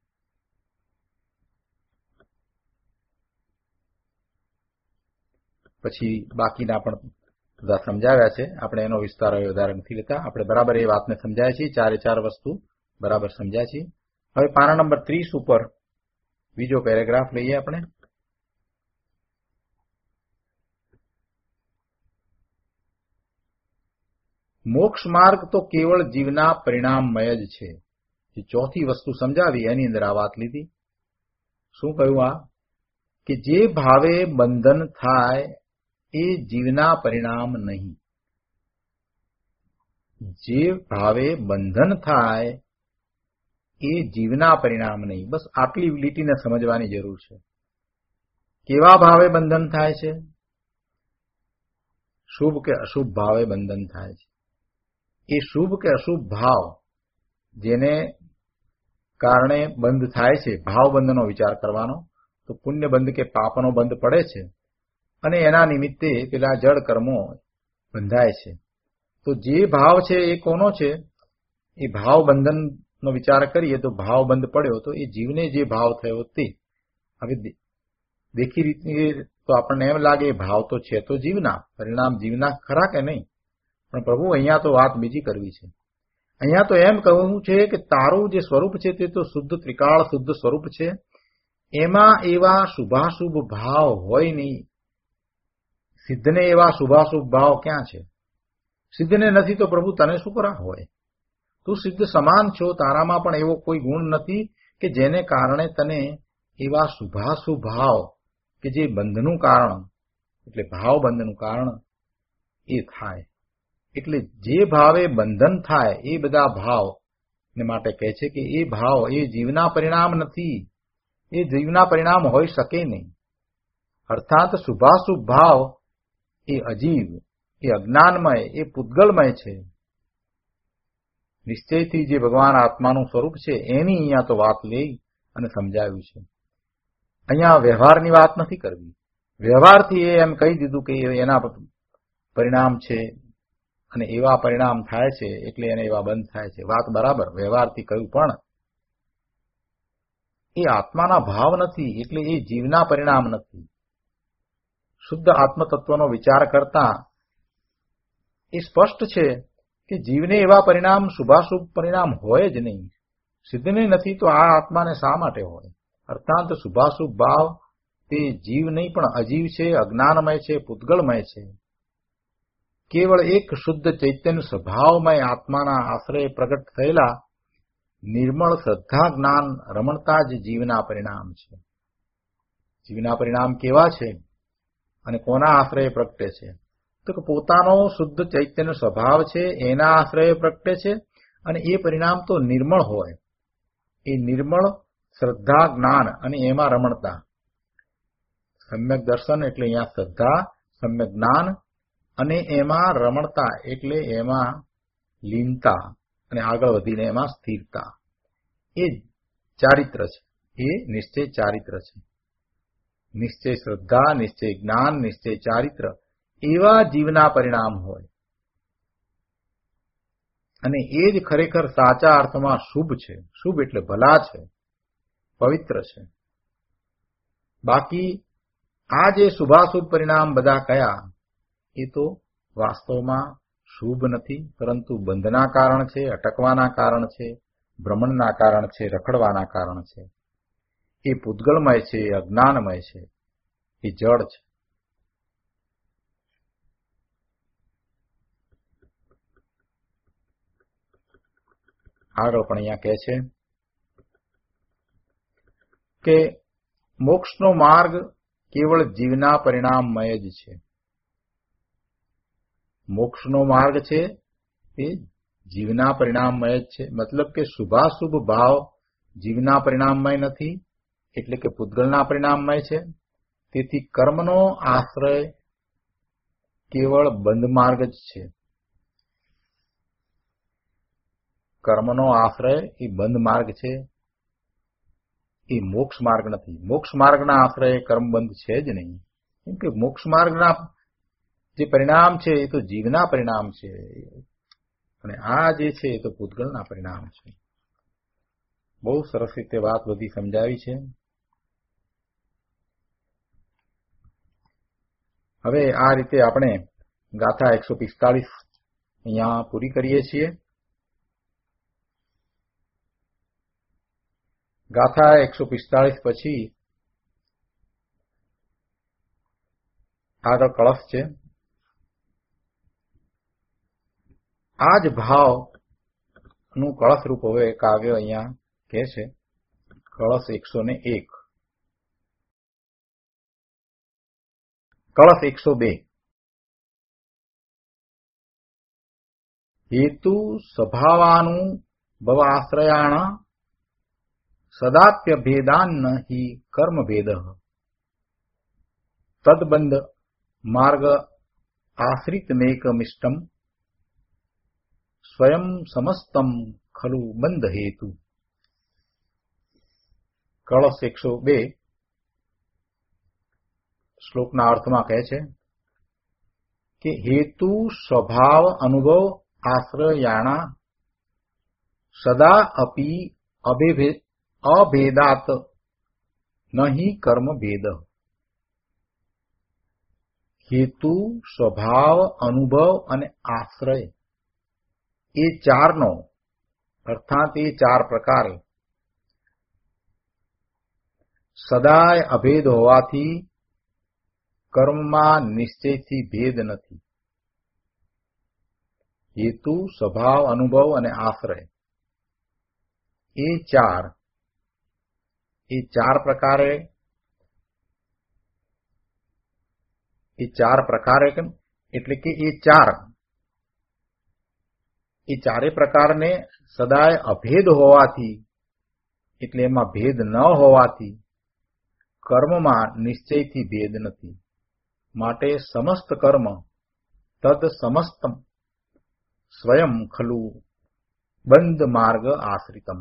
પછી બાકીના પણ બધા સમજાવ્યા છે, આપણે એનો વિસ્તાર હવે વધારે નથી લેતા. આપણે બરાબર એ વાતને સમજાય છે, ચારે ચાર વસ્તુ બરાબર સમજાય છે. હવે પાના નંબર ત્રીસ ઉપર બીજો પેરેગ્રાફ લઈએ આપણે. મોક્ષ માર્ગ તો કેવળ જીવના પરિણામમય જ છે. જે ચોથી વસ્તુ સમજાવી એની અંદર આ વાત લીધી. શું કહ્યું? આ કે જે ભાવે બંધન થાય એ જીવના પરિણામ નહીં. જે ભાવે બંધન થાય એ જીવના પરિણામ નહીં. બસ આટલી લીટીને સમજવાની જરૂર છે. કેવા ભાવે બંધન થાય છે? શુભ કે અશુભ ભાવે બંધન થાય છે. એ શુભ કે અશુભ ભાવ જેને કારણે બંધ થાય છે, ભાવ બંધનો વિચાર કરવાનો, તો પુણ્ય બંધ કે પાપનો બંધ પડે છે અને એના નિમિત્તે પેલા જળ કર્મો બંધાય છે. તો જે ભાવ છે એ કોનો છે? એ ભાવ બંધન નો વિચાર કરીએ તો ભાવ બંધ પડ્યો તો એ જીવને જે ભાવ થયો તે હવે દેખી રીતે તો આપણને એમ લાગે ભાવ તો છે તો જીવના, પરિણામ જીવના ખરા કે નહીં? પણ પ્રભુ અહીંયા તો વાત બીજી કરવી છે. અહીંયા તો એમ કહવું છે કે તારું જે સ્વરૂપ છે તે તો શુદ્ધ ત્રિકાળ શુદ્ધ સ્વરૂપ છે, એમાં એવા શુભાશુભ ભાવ હોય નહીં. સિદ્ધને એવા શુભાશુભ ભાવ ક્યાં છે? સિદ્ધને નથી તો પ્રભુ તને શું કરા હોય? તું સિદ્ધ સમાન છો, તારામાં પણ એવો કોઈ ગુણ નથી કે જેને કારણે તને એવા શુભાશુભ ભાવ કે જે બંધનું કારણ એટલે ભાવ બંધનું કારણ એ થાય. એટલે જે ભાવે બંધન થાય એ બધા ભાવ ને માટે કહે છે કે એ ભાવ એ જીવના પરિણામ નથી, એ જીવના પરિણામ હોઈ શકે નહીં. અર્થાત શુભાશુભ ભાવ એ અજીવ, એ અજ્ઞાનમય, એ પૂતગલમય છે. નિશ્ચયથી જે ભગવાન આત્માનું સ્વરૂપ છે એની અહીંયા તો વાત લઈ અને સમજાવ્યું છે. અહીંયા વ્યવહારની વાત નથી કરવી. વ્યવહારથી એ એમ કહી દીધું કે એના પરિણામ છે અને એવા પરિણામ થાય છે એટલે એને એવા બંધ થાય છે. વાત બરાબર, વ્યવહારથી કહ્યું, પણ એ આત્માના ભાવ નથી એટલે એ જીવના પરિણામ નથી. શુદ્ધ આત્મતત્વનો વિચાર કરતા એ સ્પષ્ટ છે કે જીવને એવા પરિણામ શુભાશુભ પરિણામ હોય જ નહીં. સિદ્ધને નથી તો આ આત્માને શા માટે હોય? અર્થાત શુભાશુભ ભાવ તે જીવ નહીં પણ અજીવ છે, અજ્ઞાનમય છે, પૂતગલમય છે. કેવળ એક શુદ્ધ ચૈતન્ય સ્વભાવમય આત્માના આશ્રય પ્રગટ થયેલા નિર્મળ શ્રદ્ધા જ્ઞાન રમણતા જ જીવના પરિણામ છે. જીવના પરિણામ કેવા છે અને કોના આશ્રય પ્રગટે છે? તો કે પોતાનો શુદ્ધ ચૈતન્ય સ્વભાવ છે એના આશ્રય પ્રગટે છે અને એ પરિણામ તો નિર્મળ હોય. એ નિર્મળ શ્રદ્ધા જ્ઞાન અને એમાં રમણતા. સમ્યક દર્શન એટલે અહીંયા શ્રદ્ધા, સમ્યક જ્ઞાન અને એમાં રમણતા એટલે એમાં લીનતા અને આગળ વધીને એમાં સ્થિરતા. એ ચારિત્ર છે, એ નિશ્ચય ચારિત્ર છે. નિશ્ચય શ્રદ્ધા, નિશ્ચય જ્ઞાન, નિશ્ચય ચારિત્ર એવા જીવના પરિણામ હોય અને એ જ ખરેખર સાચા અર્થમાં શુભ છે. શુભ એટલે ભલા છે, પવિત્ર છે. બાકી આ જે શુભાશુભ પરિણામ બધા કયા એ તો વાસ્તવમાં શુભ નથી, પરંતુ બંધના કારણ છે, અટકવાના કારણ છે, ભ્રમણના કારણ છે, રખડવાના કારણ છે. એ પૂતગલમય છે, અજ્ઞાનમય છે, એ જડ છે. આગળ પણ અહીંયા કહે છે કે મોક્ષનો માર્ગ કેવળ જીવના પરિણામમય જ છે. મોક્ષનો માર્ગ છે એ જીવના પરિણામમય જ છે. મતલબ કે શુભાશુભ ભાવ જીવના પરિણામમય નથી એટલે કે પૂતગલના પરિણામમય છે. તેથી કર્મનો આશ્રય કેવળ બંધ માર્ગ જ છે. કર્મનો આશ્રય એ બંધ માર્ગ છે, એ મોક્ષ માર્ગ નથી. મોક્ષ માર્ગના આશ્રય કર્મબંધ છે જ નહીં, કેમ કે મોક્ષ માર્ગના જે પરિણામ છે એ તો જીવના પરિણામ છે અને આ જે છે એ તો પૂતગલના પરિણામ છે. બહુ સરસ રીતે વાત બધી સમજાવી છે. હવે આ રીતે આપણે ગાથા એકસો પિસ્તાળીસ અહીંયા પૂરી કરીએ છીએ. ગાથા એકસો પિસ્તાળીસ પછી આગળ કળશ છે. આ જ ભાવ નું કળશ રૂપ હવે કાવ્ય અહીંયા કહે છે. કળશ એકસો ને એક, કળશ એકસો બે. હેતુ સ્વભાવાનું ભવાશ્રયાણ સદાપ્ય ભેદાન હિ કર્મ ભેદ તદબંધ માર્ગ આશ્રિત મેકમિષ્ટમ સ્વયં સમસ્તમ ખલુ બંધ હેતુ. કળશ એકસો બે શ્લોકના અર્થમાં કહે છે કે હેતુ સ્વભાવ અનુભવ આશ્રયાણા સદા અપી અભેદાત નહીં કર્મ ભેદ. હેતુ, સ્વભાવ, અનુભવ અને આશ્રય એ ચારનો અર્થાત એ ચાર પ્રકાર સદાય અભેદ હોવાથી કર્મમાં નિશ્ચયથી ભેદ નથી. હેતુ, સ્વભાવ, અનુભવ અને આશ્રય એ ચાર એ ચાર પ્રકારે એ ચાર પ્રકારે કેમ એટલે કે એ ચાર એ ચારે પ્રકારને સદાય અભેદ હોવાથી એટલે એમાં ભેદ ન હોવાથી કર્મમાં નિશ્ચયથી ભેદ નથી. માટે સમસ્ત કર્મ તદ સમસ્તમ સ્વયં ખલુ બંધ માર્ગ આશ્રિતમ.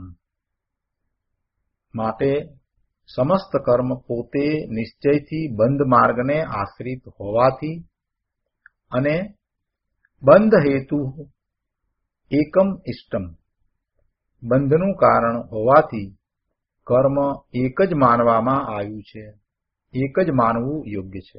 માટે સમસ્ત કર્મ પોતે નિશ્ચયથી બંધ માર્ગને આશ્રિત હોવાથી અને બંધ હેતુ એકમ ઇષ્ટમ બંધનું કારણ હોવાથી કર્મ એક જ માનવામાં આવ્યું છે, એક જ માનવું યોગ્ય છે.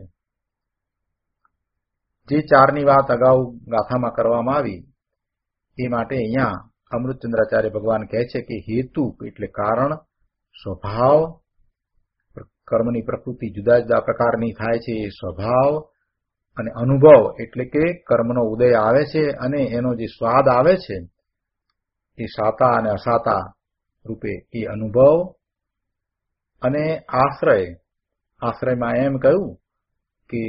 જે ચારની વાત અગાઉ ગાથામાં કરવામાં આવી એ માટે અહીંયા અમૃતચંદ્રાચાર્ય ભગવાન કહે છે કે હેતુ એટલે કારણ, સ્વભાવ કર્મની પ્રકૃતિ જુદા જુદા પ્રકારની થાય છે એ સ્વભાવ, અને અનુભવ એટલે કે કર્મનો ઉદય આવે છે અને એનો જે સ્વાદ આવે છે એ સાતા અને અસાતા રૂપે એ અનુભવ, અને આશ્રય આશ્રયમાં એમ કહ્યું કે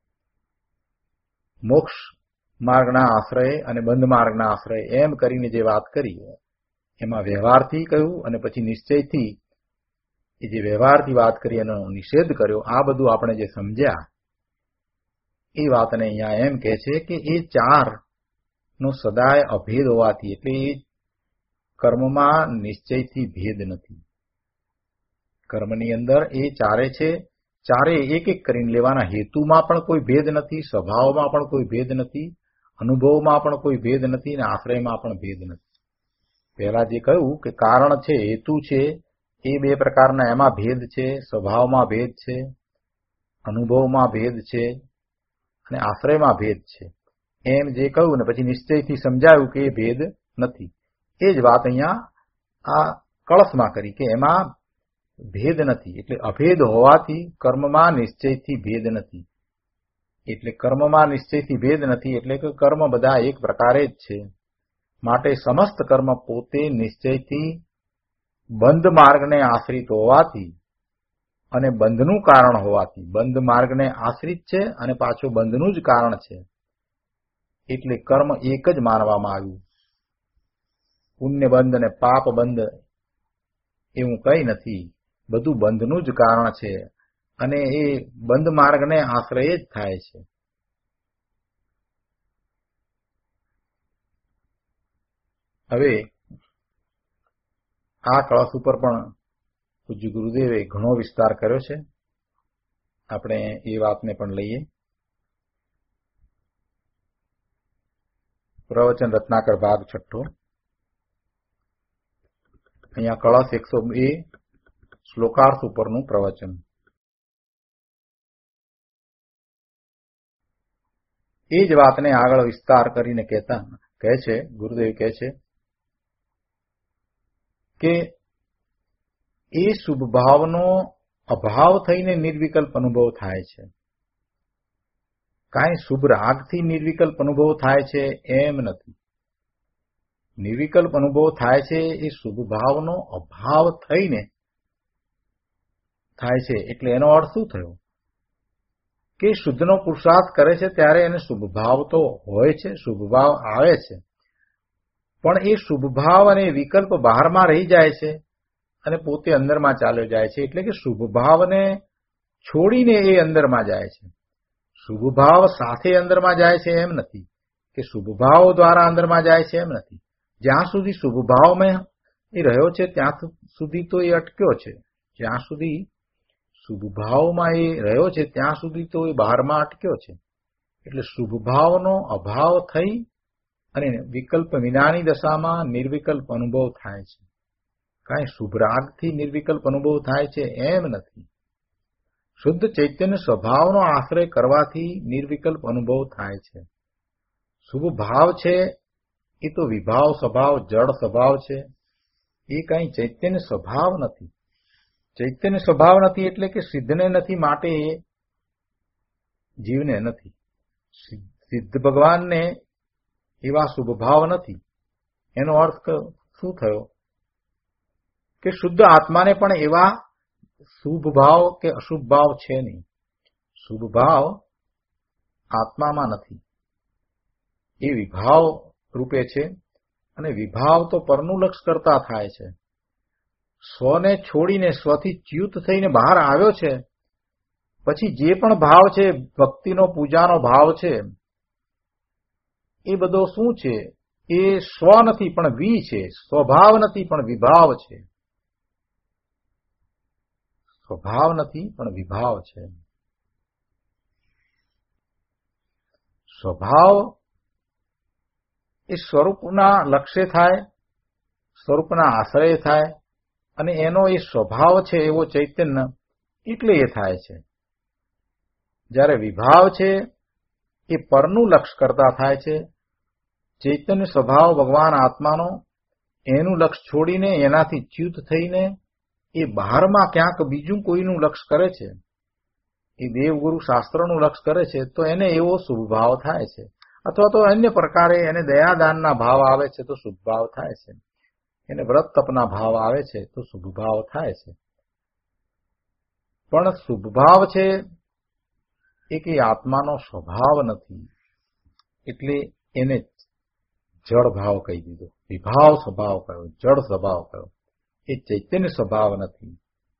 મોક્ષ માર્ગના આશ્રય અને બંધ માર્ગના આશ્રય એમ કરીને જે વાત કરી એમાં વ્યવહારથી કહ્યું અને પછી નિશ્ચયથી એ જે વ્યવહારથી વાત કરી એનો નિષેધ કર્યો. આ બધું આપણે જે સમજ્યા એ વાતને અહીંયા એમ કહે છે કે એ ચાર નો સદાય અભેદ હોવાથી એટલે એ કર્મમાં નિશ્ચયથી ભેદ નથી. કર્મની અંદર એ ચારે છે, ચારે એક એક કરીને લેવાના. હેતુમાં પણ કોઈ ભેદ નથી, સ્વભાવમાં પણ કોઈ ભેદ નથી, અનુભવમાં પણ કોઈ ભેદ નથી અને આશ્રયમાં પણ ભેદ નથી. પહેલા જે કહ્યું કે કારણ છે, હેતુ છે, એ બે પ્રકારના એમાં ભેદ છે, સ્વભાવમાં ભેદ છે, અનુભવમાં ભેદ છે અને આશ્રયમાં ભેદ છે. એમ જે કહ્યું ને પછી નિશ્ચયથી સમજાયું કે એ ભેદ નથી. એ જ વાત અહીંયા આ કળશમાં કરી કે એમાં ભેદ નથી એટલે અભેદ હોવાથી કર્મમાં નિશ્ચયથી ભેદ નથી. એટલે કર્મમાં નિશ્ચયથી ભેદ નથી એટલે કે કર્મ બધા એક પ્રકારે જ છે. માટે સમસ્ત કર્મ પોતે નિશ્ચયથી બંધ માર્ગને આશ્રિત હોવાથી અને બંધનું કારણ હોવાથી, બંધ માર્ગને આશ્રિત છે અને પાછો બંધનું જ કારણ છે એટલે કર્મ એક જ માનવામાં આવ્યું. પુણ્ય બંધ અને પાપ બંધ એવું કઈ નથી, બધું બંધનું જ કારણ છે અને એ બંધ માર્ગને આશ્રય જ થાય છે. હવે આ કળશ ઉપર પણ પૂજ્ય ગુરુદેવે ઘણો વિસ્તાર કર્યો છે. આપણે એ વાતને પણ લઈએ. પ્રવચન રત્નાકર ભાગ છઠ્ઠો. અહીંયા કળશ એકસો બે શ્લોકાર્થ ઉપરનું પ્રવચન. એ જ વાતને આગળ વિસ્તાર કરીને કહેતા કહે છે ગુરુદેવ કહે છે કે એ શુભ ભાવનો અભાવ થઈને નિર્વિકલ્પ અનુભવ થાય છે. કાંઈ શુભ રાગથી નિર્વિકલ્પ અનુભવ થાય છે એમ નથી. નિર્વિકલ્પ અનુભવ થાય છે એ શુભ ભાવનો અભાવ થઈને થાય છે. એટલે એનો અર્થ શું થયો કે શુદ્ધનો પુરુષાર્થ કરે છે ત્યારે એને શુભ ભાવ તો હોય છે, શુભ ભાવ આવે છે, પણ એ શુભ ભાવ અને વિકલ્પ બહારમાં રહી જાય છે અને પોતે અંદરમાં ચાલ્યો જાય છે. એટલે કે શુભ ભાવને છોડીને એ અંદરમાં જાય છે. શુભ ભાવ સાથે અંદરમાં જાય છે એમ નથી કે શુભ ભાવ દ્વારા અંદરમાં જાય છે એમ નથી. જ્યાં સુધી શુભ ભાવમાં એ રહ્યો છે ત્યાં સુધી તો એ અટક્યો છે. જ્યાં સુધી શુભ ભાવમાં એ રહ્યો છે ત્યાં સુધી તો એ બહારમાં અટક્યો છે. એટલે શુભ ભાવનો અભાવ થઈ અને વિકલ્પ વિનાની દશામાં નિર્વિકલ્પ અનુભવ થાય છે. કાંઈ શુભરાગથી નિર્વિકલ્પ અનુભવ થાય છે એમ નથી. શુદ્ધ ચૈતન્ય સ્વભાવનો આશ્રય કરવાથી નિર્વિકલ્પ અનુભવ થાય છે. શુભ ભાવ છે એ તો વિભાવ સ્વભાવ, જડ સ્વભાવ છે. એ કઈ ચૈતન્ય સ્વભાવ નથી. ચૈતન્ય સ્વભાવ નથી એટલે કે સિદ્ધને નથી, માટે એ જીવને નથી. સિદ્ધ ભગવાનને એવા શુભ ભાવ નથી. એનો અર્થ શું થયો કે શુદ્ધ આત્માને પણ એવા શુભ ભાવ કે અશુભ ભાવ છે નહીં. શુભ ભાવ આત્મામાં નથી. એ વિભાવ રૂપે છે, અને વિભાવ તો પરનું લક્ષ કરતા થાય છે. સ્વને છોડીને સ્વથી ચ્યુત થઈને બહાર આવ્યો છે. પછી જે પણ ભાવ છે, ભક્તિનો પૂજાનો ભાવ છે, એ બધો શું છે? એ સ્વ નથી પણ વી છે. સ્વભાવ નથી પણ વિભાવ છે. સ્વભાવ નથી પણ વિભાવ છે. સ્વભાવ એ સ્વરૂપના લક્ષ્ય થાય, સ્વરૂપના આશ્રય થાય, અને એનો એ સ્વભાવ છે એવો ચૈતન્ય, એટલે એ થાય છે. જ્યારે વિભાવ છે એ પરનું લક્ષ કરતા થાય છે. ચૈતન્ય સ્વભાવ ભગવાન આત્માનો એનું લક્ષ છોડીને, એનાથી ચ્યુત થઈને એ બહારમાં ક્યાંક બીજું કોઈનું લક્ષ કરે છે, એ દેવગુરુ શાસ્ત્રનું લક્ષ કરે છે, તો એને એવો શુભ ભાવ થાય છે. અથવા તો અન્ય પ્રકારે એને દયાદાનના ભાવ આવે છે તો શુભ ભાવ થાય છે. એને વ્રત તપના ભાવ આવે છે તો શુભ ભાવ થાય છે. પણ શુભ ભાવ છે એ કે આત્માનો સ્વભાવ નથી, એટલે એને જળ ભાવ કહી દીધો. વિભાવ સ્વભાવ કયો, જળ સ્વભાવ કયો. એ ચૈતન્ય સ્વભાવ નથી.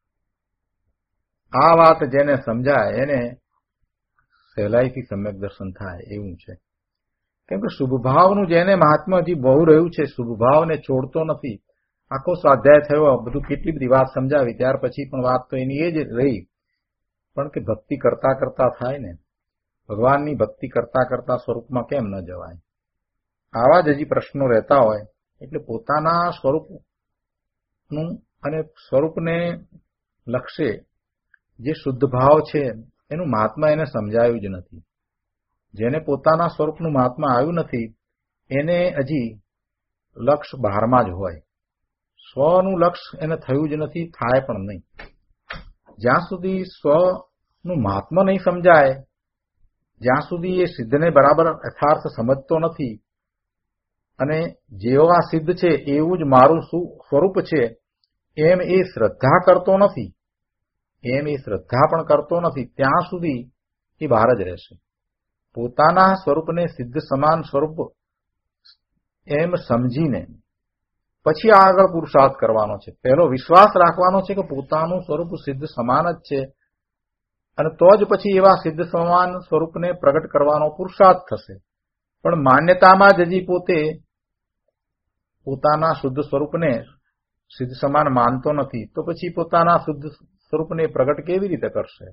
આ વાત જેને સમજાય એને સહેલાઈથી સમ્યક દર્શન થાય એવું છે. કેમ કે શુભ ભાવનું જેને મહાત્મા હજી બહુ રહ્યું છે, શુભ ભાવને છોડતો નથી. આખો સ્વાધ્યાય થયો, બધું કેટલી બધી વાત સમજાવી, ત્યાર પછી પણ વાત તો એની એ જ રહી. પણ કે ભક્તિ કરતા કરતા થાય ને, ભગવાનની ભક્તિ કરતા કરતા સ્વરૂપમાં કેમ ન જવાય? આવા જ હજી પ્રશ્નો રહેતા હોય, એટલે પોતાના સ્વરૂપનું અને સ્વરૂપને લક્ષ્ય જે શુદ્ધ ભાવ છે એનું મહાત્મા એને સમજાયું જ નથી. જેને પોતાના સ્વરૂપનું મહાત્મા આવ્યું નથી એને હજી લક્ષ બહારમાં જ હોય. સ્વનું લક્ષ એને થયું જ નથી, થાય પણ નહીં. જ્યાં સુધી સ્વનું મહાત્મા નહીં સમજાય, જ્યાં સુધી એ સિદ્ધને બરાબર યથાર્થ સમજતો નથી, અને જેવા સિદ્ધ છે એવું જ મારું શું સ્વરૂપ છે એમ એ શ્રદ્ધા કરતો નથી, એમ એ શ્રદ્ધા પણ કરતો નથી, ત્યાં સુધી એ બહાર જ રહેશે. પોતાના સ્વરૂપને સિદ્ધ સમાન સ્વરૂપ એમ સમજીને પછી આગળ પુરુષાર્થ કરવાનો છે. પહેલો વિશ્વાસ રાખવાનો છે કે પોતાનું સ્વરૂપ સિદ્ધ સમાન જ છે, અને તો જ પછી એવા સિદ્ધ સમાન સ્વરૂપને પ્રગટ કરવાનો પુરુષાર્થ થશે. પણ માન્યતામાં જ હજી પોતે પોતાના શુદ્ધ સ્વરૂપને સિદ્ધ સમાન માનતો નથી, તો પછી પોતાના શુદ્ધ સ્વરૂપને પ્રગટ કેવી રીતે કરશે?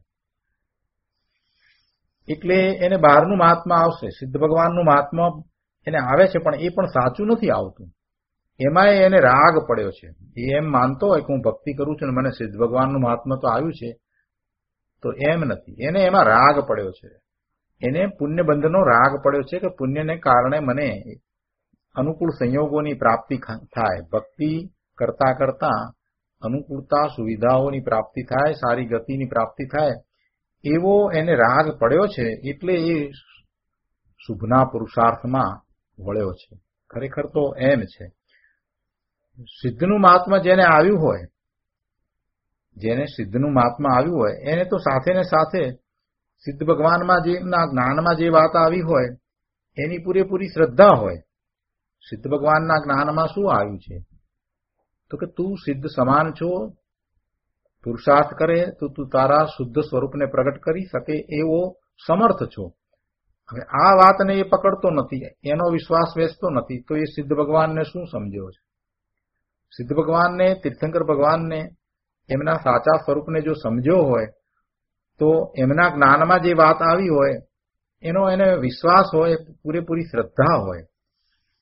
એટલે એને બહારનું મહાત્મા આવશે, સિદ્ધ ભગવાનનું મહાત્મા એને આવે છે, પણ એ પણ સાચું નથી આવતું. એમાં એને રાગ પડ્યો છે. એ એમ માનતો હોય કે હું ભક્તિ કરું છું ને મને સિદ્ધ ભગવાનનું મહાત્મા તો આવ્યું છે, તો એમ નથી. એને એમાં રાગ પડ્યો છે. એને પુણ્યબંધનો રાગ પડ્યો છે કે પુણ્યને કારણે મને અનુકૂળ સંયોગોની પ્રાપ્તિ થાય, ભક્તિ કરતા કરતા અનુકૂળતા સુવિધાઓની પ્રાપ્તિ થાય, સારી ગતિની પ્રાપ્તિ થાય, એવો એને રાગ પડ્યો છે. એટલે એ શુભના પુરુષાર્થમાં વળ્યો છે. ખરેખર તો એમ છે. સિદ્ધનું મહાત્મા જેને આવ્યું હોય, જેને સિદ્ધનું મહાત્મા આવ્યું હોય એને તો સાથે ને સાથે સિદ્ધ ભગવાનમાં જે જ્ઞાનમાં જે વાત આવી હોય એની પૂરેપૂરી શ્રદ્ધા હોય. સિદ્ધ ભગવાનના જ્ઞાનમાં શું આવ્યું છે? તો કે તું સિદ્ધ સમાન છો, પુરુષાર્થ કરે તો તું તારા શુદ્ધ સ્વરૂપને પ્રગટ કરી શકે એવો સમર્થ છો. હવે આ વાતને એ પકડતો નથી, એનો વિશ્વાસ બેસતો નથી, તો એ સિદ્ધ ભગવાનને શું સમજ્યો છે? સિદ્ધ ભગવાનને, તીર્થંકર ભગવાનને એમના સાચા સ્વરૂપને જો સમજ્યો હોય તો એમના જ્ઞાનમાં જે વાત આવી હોય એનો એને વિશ્વાસ હોય, પૂરેપૂરી શ્રદ્ધા હોય,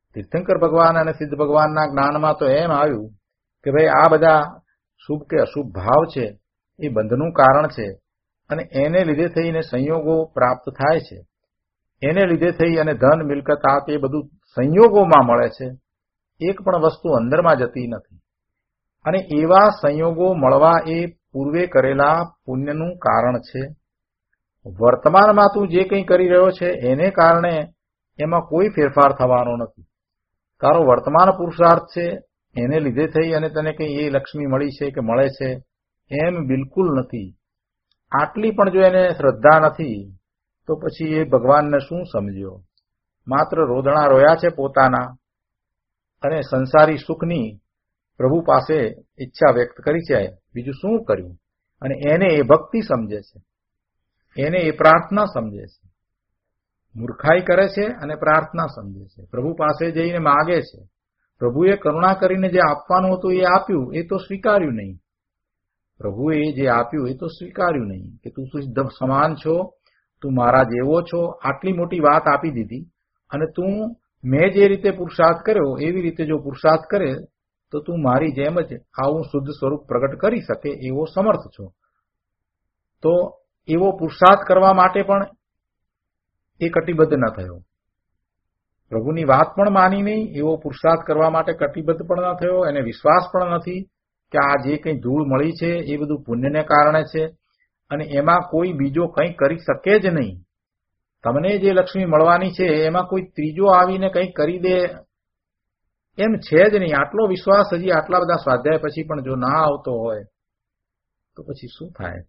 તીર્થંકર ભગવાન અને સિદ્ધ ભગવાનના જ્ઞાનમાં તો એમ આવ્યું કે ભાઈ આ બધા શુભ કે અશુભ ભાવ છે એ બંધનું કારણ છે અને એને લીધે થઈને સંયોગો પ્રાપ્ત થાય છે. એને લીધે થઈ અને ધન મિલકત આ તે બધું સંયોગોમાં મળે છે, એક પણ વસ્તુ અંદરમાં જતી નથી. અને એવા સંયોગો મળવા એ પૂર્વે કરેલા પુણ્યનું કારણ છે. વર્તમાનમાં તું જે કંઈ કરી રહ્યો છે એને કારણે એમાં કોઈ ફેરફાર થવાનો નથી. તારો વર્તમાન પુરુષાર્થ છે એને લીધે થઈ અને તને કંઈ એ લક્ષ્મી મળી છે કે મળે છે એમ બિલકુલ નથી. આટલી પણ જો એને શ્રદ્ધા નથી તો પછી એ ભગવાનને શું સમજ્યો? માત્ર રોદણા રોયા છે પોતાના અને સંસારી સુખની પ્રભુ પાસે ઈચ્છા વ્યક્ત કરી છે, બીજું શું કર્યું? અને એને એ ભક્તિ સમજે છે, એને એ પ્રાર્થના સમજે છે. મૂર્ખાઈ કરે છે અને પ્રાર્થના સમજે છે. પ્રભુ પાસે જઈને માગે છે. પ્રભુએ કરુણા કરીને જે આપવાનું હતું એ આપ્યું, એ તો સ્વીકાર્યું નહીં. પ્રભુએ જે આપ્યું એ તો સ્વીકાર્યું નહીં કે તું શુદ્ધ સમાન છો, તું મારા જેવો છો. આટલી મોટી વાત આપી દીધી અને તું મેં જે રીતે પુરુષાર્થ કર્યો એવી રીતે જો પુરુષાર્થ કરે તો તું મારી જેમ જ આવું શુદ્ધ સ્વરૂપ પ્રગટ કરી શકે એવો સમર્થ છો. તો એવો પુરુષાર્થ કરવા માટે પણ એ કટિબદ્ધ ન થયો. પ્રભુની વાત પણ માની નહીં, એવો પુરુષાર્થ કરવા માટે કટિબદ્ધ પણ ન થયો. એને વિશ્વાસ પણ નથી કે આ જે કંઈ ધૂળ મળી છે એ બધું પુણ્યને કારણે છે અને એમાં કોઈ બીજો કંઈ કરી શકે જ નહીં. તમને જે લક્ષ્મી મળવાની છે એમાં કોઈ ત્રીજો આવીને કંઈ કરી દે એમ છે જ નહીં. આટલો વિશ્વાસ હજી આટલા બધા સ્વાધ્યાય પછી પણ જો ના આવતો હોય તો પછી શું થાય?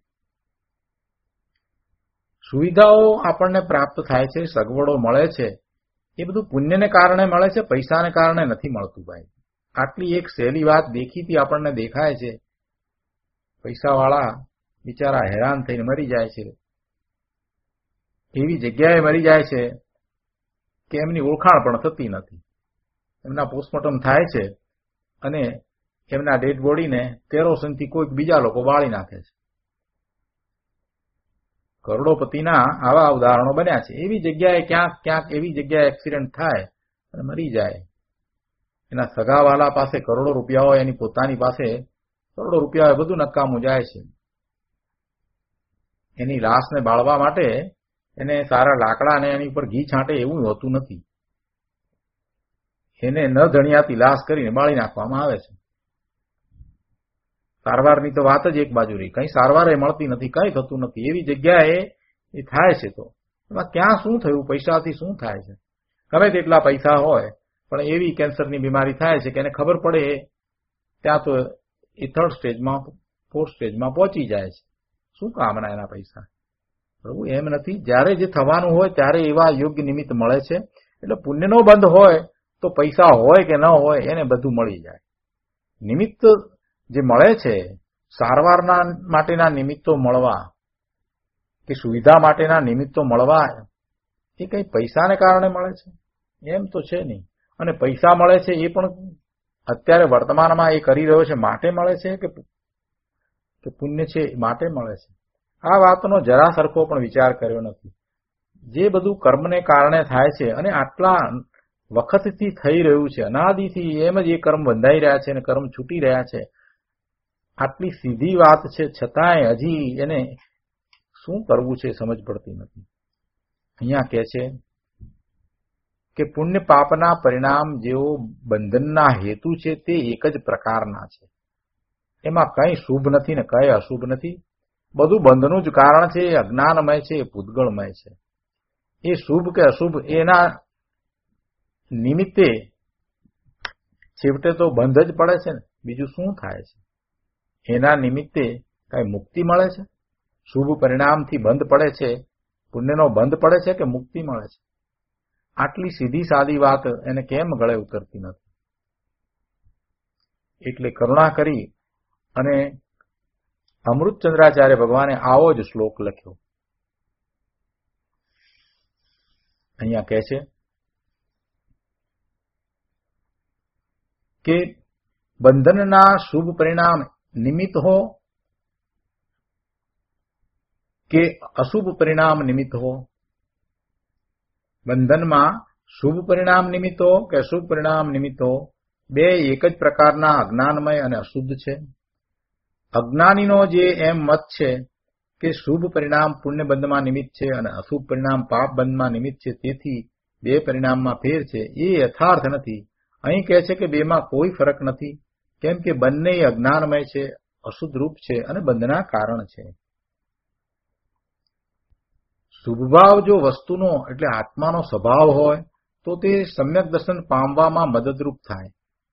સુવિધાઓ આપણને પ્રાપ્ત થાય છે, સગવડો મળે છે, એ બધું પુણ્યને કારણે મળે છે, પૈસાને કારણે નથી મળતું. ભાઈ, આટલી એક સહેલી વાત દેખીતી આપણને દેખાય છે. પૈસાવાળા બિચારા હેરાન થઈને મરી જાય છે, એવી જગ્યાએ મરી જાય છે કે એમની ઓળખાણ પણ થતી નથી. એમના પોસ્ટમોર્ટમ થાય છે અને એમના ડેડ બોડીને કેરોસીનથી કોઈક બીજા લોકો બાળી નાખે છે. કરોડોપતિના આવા ઉદાહરણો બન્યા છે. એવી જગ્યાએ ક્યાંક ક્યાંક એવી જગ્યાએ એક્સિડન્ટ થાય અને મરી જાય. એના સગાવાલા પાસે કરોડો રૂપિયા હોય, એની પોતાની પાસે કરોડો રૂપિયા હોય, બધું નકામું જાય છે. એની લાશને બાળવા માટે એને સારા લાકડા અને એની ઉપર ઘી છાંટે એવું હોતું નથી. એને ન ધણિયાતી લાશ કરીને બાળી નાખવામાં આવે છે. સારવારની તો વાત જ એક બાજુ રહી, કઈ સારવાર એ મળતી નથી, કઈ થતું નથી. એવી જગ્યાએ એ થાય છે તો એમાં ક્યાં શું થયું? પૈસાથી શું થાય છે? ગમે તેટલા પૈસા હોય પણ એવી કેન્સરની બીમારી થાય છે કે એને ખબર પડે ત્યાં તો એ થર્ડ સ્ટેજમાં ફોર્થ સ્ટેજમાં પહોંચી જાય છે. શું કામના એના પૈસા? પ્રભુ એમ નથી. જ્યારે જે થવાનું હોય ત્યારે એવા યોગ્ય નિમિત્ત મળે છે. એટલે પુણ્યનો બંધ હોય તો પૈસા હોય કે ન હોય એને બધું મળી જાય. નિમિત્ત જે મળે છે, સારવારના માટેના નિમિત્તો મળવા કે સુવિધા માટેના નિમિત્તો મળવા, એ કઈ પૈસાને કારણે મળે છે? એમ તો છે નહીં. અને પૈસા મળે છે એ પણ અત્યારે વર્તમાનમાં એ કરી રહ્યો છે માટે મળે છે કે પુણ્ય છે માટે મળે છે? આ વાતનો જરા સરખો પણ વિચાર કર્યો નથી. જે બધું કર્મને કારણે થાય છે અને આટલા વખતથી થઈ રહ્યું છે, અનાદિથી એમ જ એ કર્મ બંધાઈ રહ્યા છે અને કર્મ છૂટી રહ્યા છે, આટલી સીધી વાત છે છતાંય હજી એને શું કરવું છે સમજ પડતી નથી. અહીંયા કહે છે કે પુણ્ય પાપના પરિણામ જેવો બંધનના હેતુ છે તે એક જ પ્રકારના છે. એમાં કઈ શુભ નથી ને કઈ અશુભ નથી. બધું બંધનું જ કારણ છે. એ અજ્ઞાનમય છે, એ પૂતગળમય છે. એ શુભ કે અશુભ એના નિમિત્તે છેવટે તો બંધ જ પડે છે ને, બીજું શું થાય છે? એના નિમિત્તે કઈ મુક્તિ મળે છે? શુભ પરિણામથી બંધ પડે છે, પુણ્યનો બંધ પડે છે કે મુક્તિ મળે છે? આટલી સીધી સાદી વાત એને કેમ ગળે ઉતરતી નથી? એટલે કરુણા કરી અને અમૃતચંદ્રાચાર્ય ભગવાને આવો જ શ્લોક લખ્યો. અહીંયા કહે છે કે બંધનના શુભ પરિણામ નિમિત્ત હો કે અશુભ પરિણામ નિમિત્ત હો, બંધનમાં શુભ પરિણામ નિમિત્તો કે અશુભ પરિણામ નિમિત્તો બે એક જ પ્રકારના અજ્ઞાનમય અને અશુદ્ધ છે. અજ્ઞાનીનો જે એમ મત છે કે શુભ પરિણામ પુણ્યબંધમાં નિમિત્ત છે અને અશુભ પરિણામ પાપબંધમાં નિમિત્ત છે, તેથી બે પરિણામમાં ફેર છે, એ યથાર્થ નથી. અહીં કહે છે કે બેમાં કોઈ ફરક નથી, કેમ કે બંને અજ્ઞાનમય છે, અશુદ્ધ રૂપ છે અને બંધના કારણ છે. શુભભાવ જો વસ્તુનો એટલે આત્માનો સ્વભાવ હોય તો તે સમ્યક દર્શન પામવામાં મદદરૂપ થાય.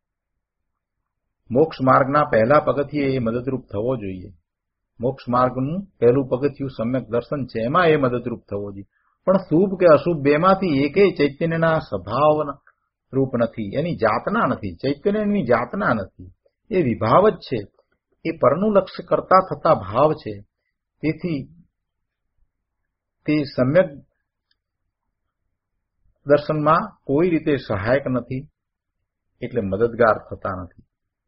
મોક્ષ માર્ગના પહેલા પગથિયે એ મદદરૂપ થવો જોઈએ. મોક્ષ માર્ગનું પહેલું પગથિયું સમ્યક દર્શન છે, એમાં એ મદદરૂપ થવો જોઈએ. પણ શુભ કે અશુભ બેમાંથી એકેય ચૈતન્યના સ્વભાવ રૂપ નથી, એની જાતના નથી. ચૈતન્યની જાતના નથી, એ વિભાવ જ છે, એ પરનું લક્ષ્ય કરતા થતા ભાવ છે. તેથી તે સમ્યક દર્શનમાં કોઈ રીતે સહાયક નથી, એટલે મદદગાર થતા નથી.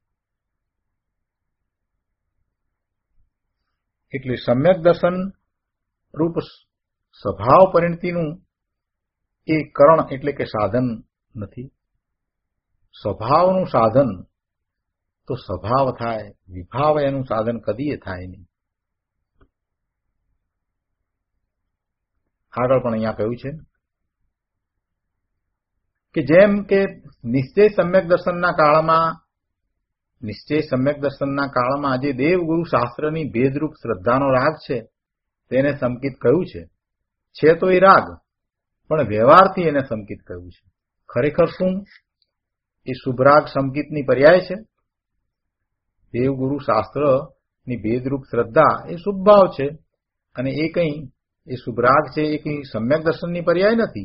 એટલે સમ્યક દર્શન રૂપ સ્વભાવ પરિણતિનું એ કરણ એટલે કે સાધન નથી. સ્વભાવનું સાધન તો સ્વભાવ થાય, વિભાવ એનું સાધન કદીએ થાય નહીં. આગળ પણ અહીંયા કહ્યું છે કે જેમ કે નિશ્ચય સમ્યક દર્શનના કાળમાં નિશ્ચય સમ્યક દર્શનના કાળમાં જે દેવગુરુ શાસ્ત્રની ભેદરૂપ શ્રદ્ધાનો રાગ છે તેને સંકિત કહ્યું છે. છે તો એ રાગ, પણ વ્યવહારથી એને સંકિત કહ્યું છે. ખરેખર શું એ શુભરાગ સંકિતની પર્યાય છે? દેવગુરુ શાસ્ત્રની ભેદરૂપ શ્રદ્ધા એ શુભભાવ છે, અને એ કંઈ એ શુભરાગ છે એ કંઈ સમ્યક દર્શનની પર્યાય નથી.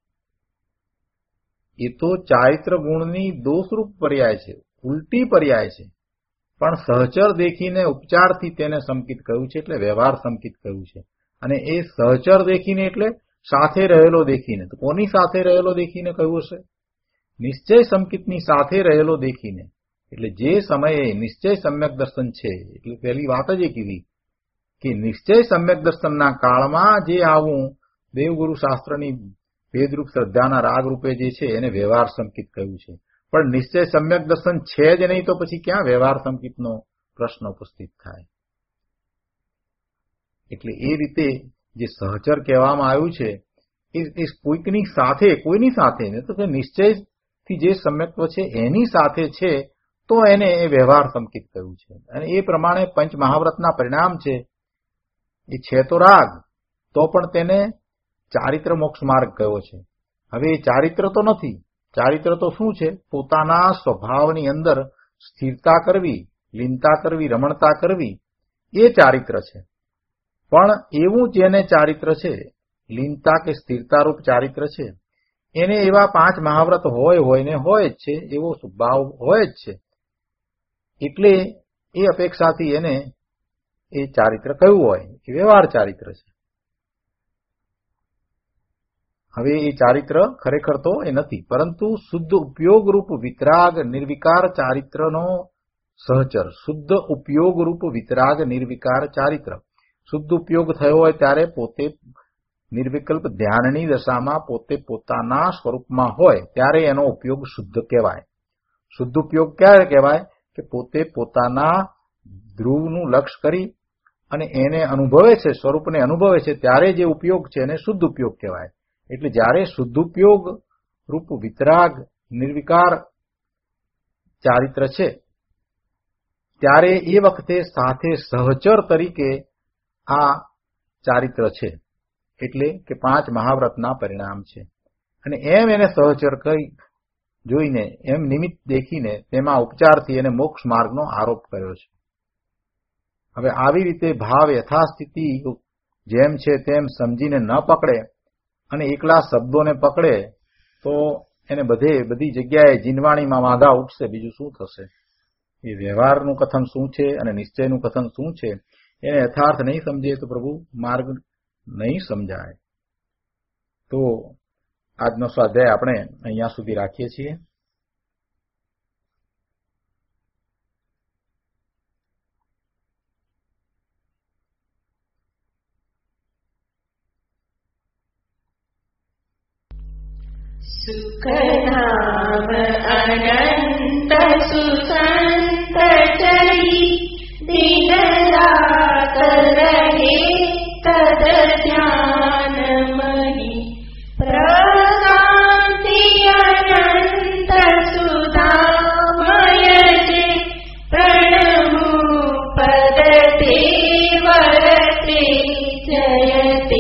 એ તો ચારિત્ર ગુણની દોષરૂપ પર્યાય છે, ઉલટી પર્યાય છે. પણ સહચર દેખીને ઉપચારથી તેને સંકિત કહ્યું છે, એટલે વ્યવહાર સંકિત કહ્યું છે. અને એ સહચર દેખીને એટલે સાથે રહેલો દેખીને. તો કોની સાથે રહેલો દેખીને કહ્યું હશે? નિશ્ચય સંકિતની સાથે રહેલો દેખીને. એટલે જે સમયે નિશ્ચય સમ્યક દર્શન છે, એટલે પહેલી વાત જ એ કીધી કે નિશ્ચય સમ્યક દર્શનના કાળમાં જે આવું દેવગુરુ શાસ્ત્રની ભેદરૂપ શ્રદ્ધાના રાગ રૂપે જે છે એને વ્યવહાર સંકિત કહ્યું છે. પણ નિશ્ચય સમ્યક દર્શન છે જ નહીં તો પછી ક્યાં વ્યવહાર સંકિતનો પ્રશ્ન ઉપસ્થિત થાય? એટલે એ રીતે જે સહચર કહેવામાં આવ્યું છે એ કોઈકની સાથે, કોઈની સાથે ને તો કે નિશ્ચયથી જે સમ્યક્ત્વ છે એની સાથે છે, તો એને એ વ્યવહાર સંકિત કહ્યું છે. અને એ પ્રમાણે પંચ મહાવ્રતના પરિણામ છે એ છે તો રાગ, તો પણ તેને ચારિત્ર મોક્ષ માર્ગ કયો છે. હવે એ ચારિત્ર તો નથી. ચારિત્ર તો શું છે? પોતાના સ્વભાવની અંદર સ્થિરતા કરવી, લીનતા કરવી, રમણતા કરવી, એ ચારિત્ર છે. પણ એવું જેને ચારિત્ર છે, લીનતા કે સ્થિરતારૂપ ચારિત્ર છે, એને એવા પાંચ મહાવ્રત હોય હોય ને હોય જ છે, એવો સ્વભાવ હોય જ છે. એટલે એ અપેક્ષાથી એને એ ચારિત્ર કયું હોય? એ વ્યવહાર ચારિત્ર છે. હવે એ ચારિત્ર ખરેખર તો એ નથી, પરંતુ શુદ્ધ ઉપયોગ રૂપ વિતરાગ નિર્વિકાર ચારિત્રનો સહચર. શુદ્ધ ઉપયોગ રૂપ વિતરાગ નિર્વિકાર ચારિત્ર. શુદ્ધ ઉપયોગ થયો હોય ત્યારે પોતે નિર્વિકલ્પ ધ્યાનની દશામાં પોતે પોતાના સ્વરૂપમાં હોય ત્યારે એનો ઉપયોગ શુદ્ધ કહેવાય. શુદ્ધ ઉપયોગ ક્યારે કહેવાય? કે પોતે પોતાના ધ્રુવનું લક્ષ્ય કરી અને એને અનુભવે છે, સ્વરૂપને અનુભવે છે, ત્યારે જે ઉપયોગ છે એને શુદ્ધ ઉપયોગ કહેવાય. એટલે જ્યારે શુદ્ધ ઉપયોગ રૂપ વિતરાગ નિર્વિકાર ચારિત્ર છે ત્યારે એ વખતે સાથે સહચર તરીકે આ ચારિત્ર છે, એટલે કે પાંચ મહાવ્રતના પરિણામ છે. અને એમ એને સહચર કરી જોઈને, એમ નિમિત્ત દેખીને તેમાં ઉપચારથી એને મોક્ષ માર્ગનો આરોપ કર્યો છે. હવે આવી રીતે ભાવ યથાસ્થિતિ જેમ છે તેમ સમજીને ન પકડે અને એકલા શબ્દોને પકડે તો એને બધે બધી જગ્યાએ જીનવાણીમાં વાંધા ઉઠશે. બીજું શું થશે? એ વ્યવહારનું કથન શું છે અને નિશ્ચયનું કથન શું છે એને યથાર્થ નહીં સમજે તો પ્રભુ માર્ગ નહીં સમજાય. તો આજનો સ્વાધ્યાય આપણે અહીંયા સુધી રાખીએ છીએ. सुखधाम अनंत सुसंत चली दिन रात रहे तद ध्यान मही प्रशांति अनंत सुधामय जे प्रणमु पदते वरते जयते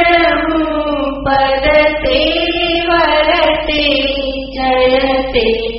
प्रणमु पदते वरते जयते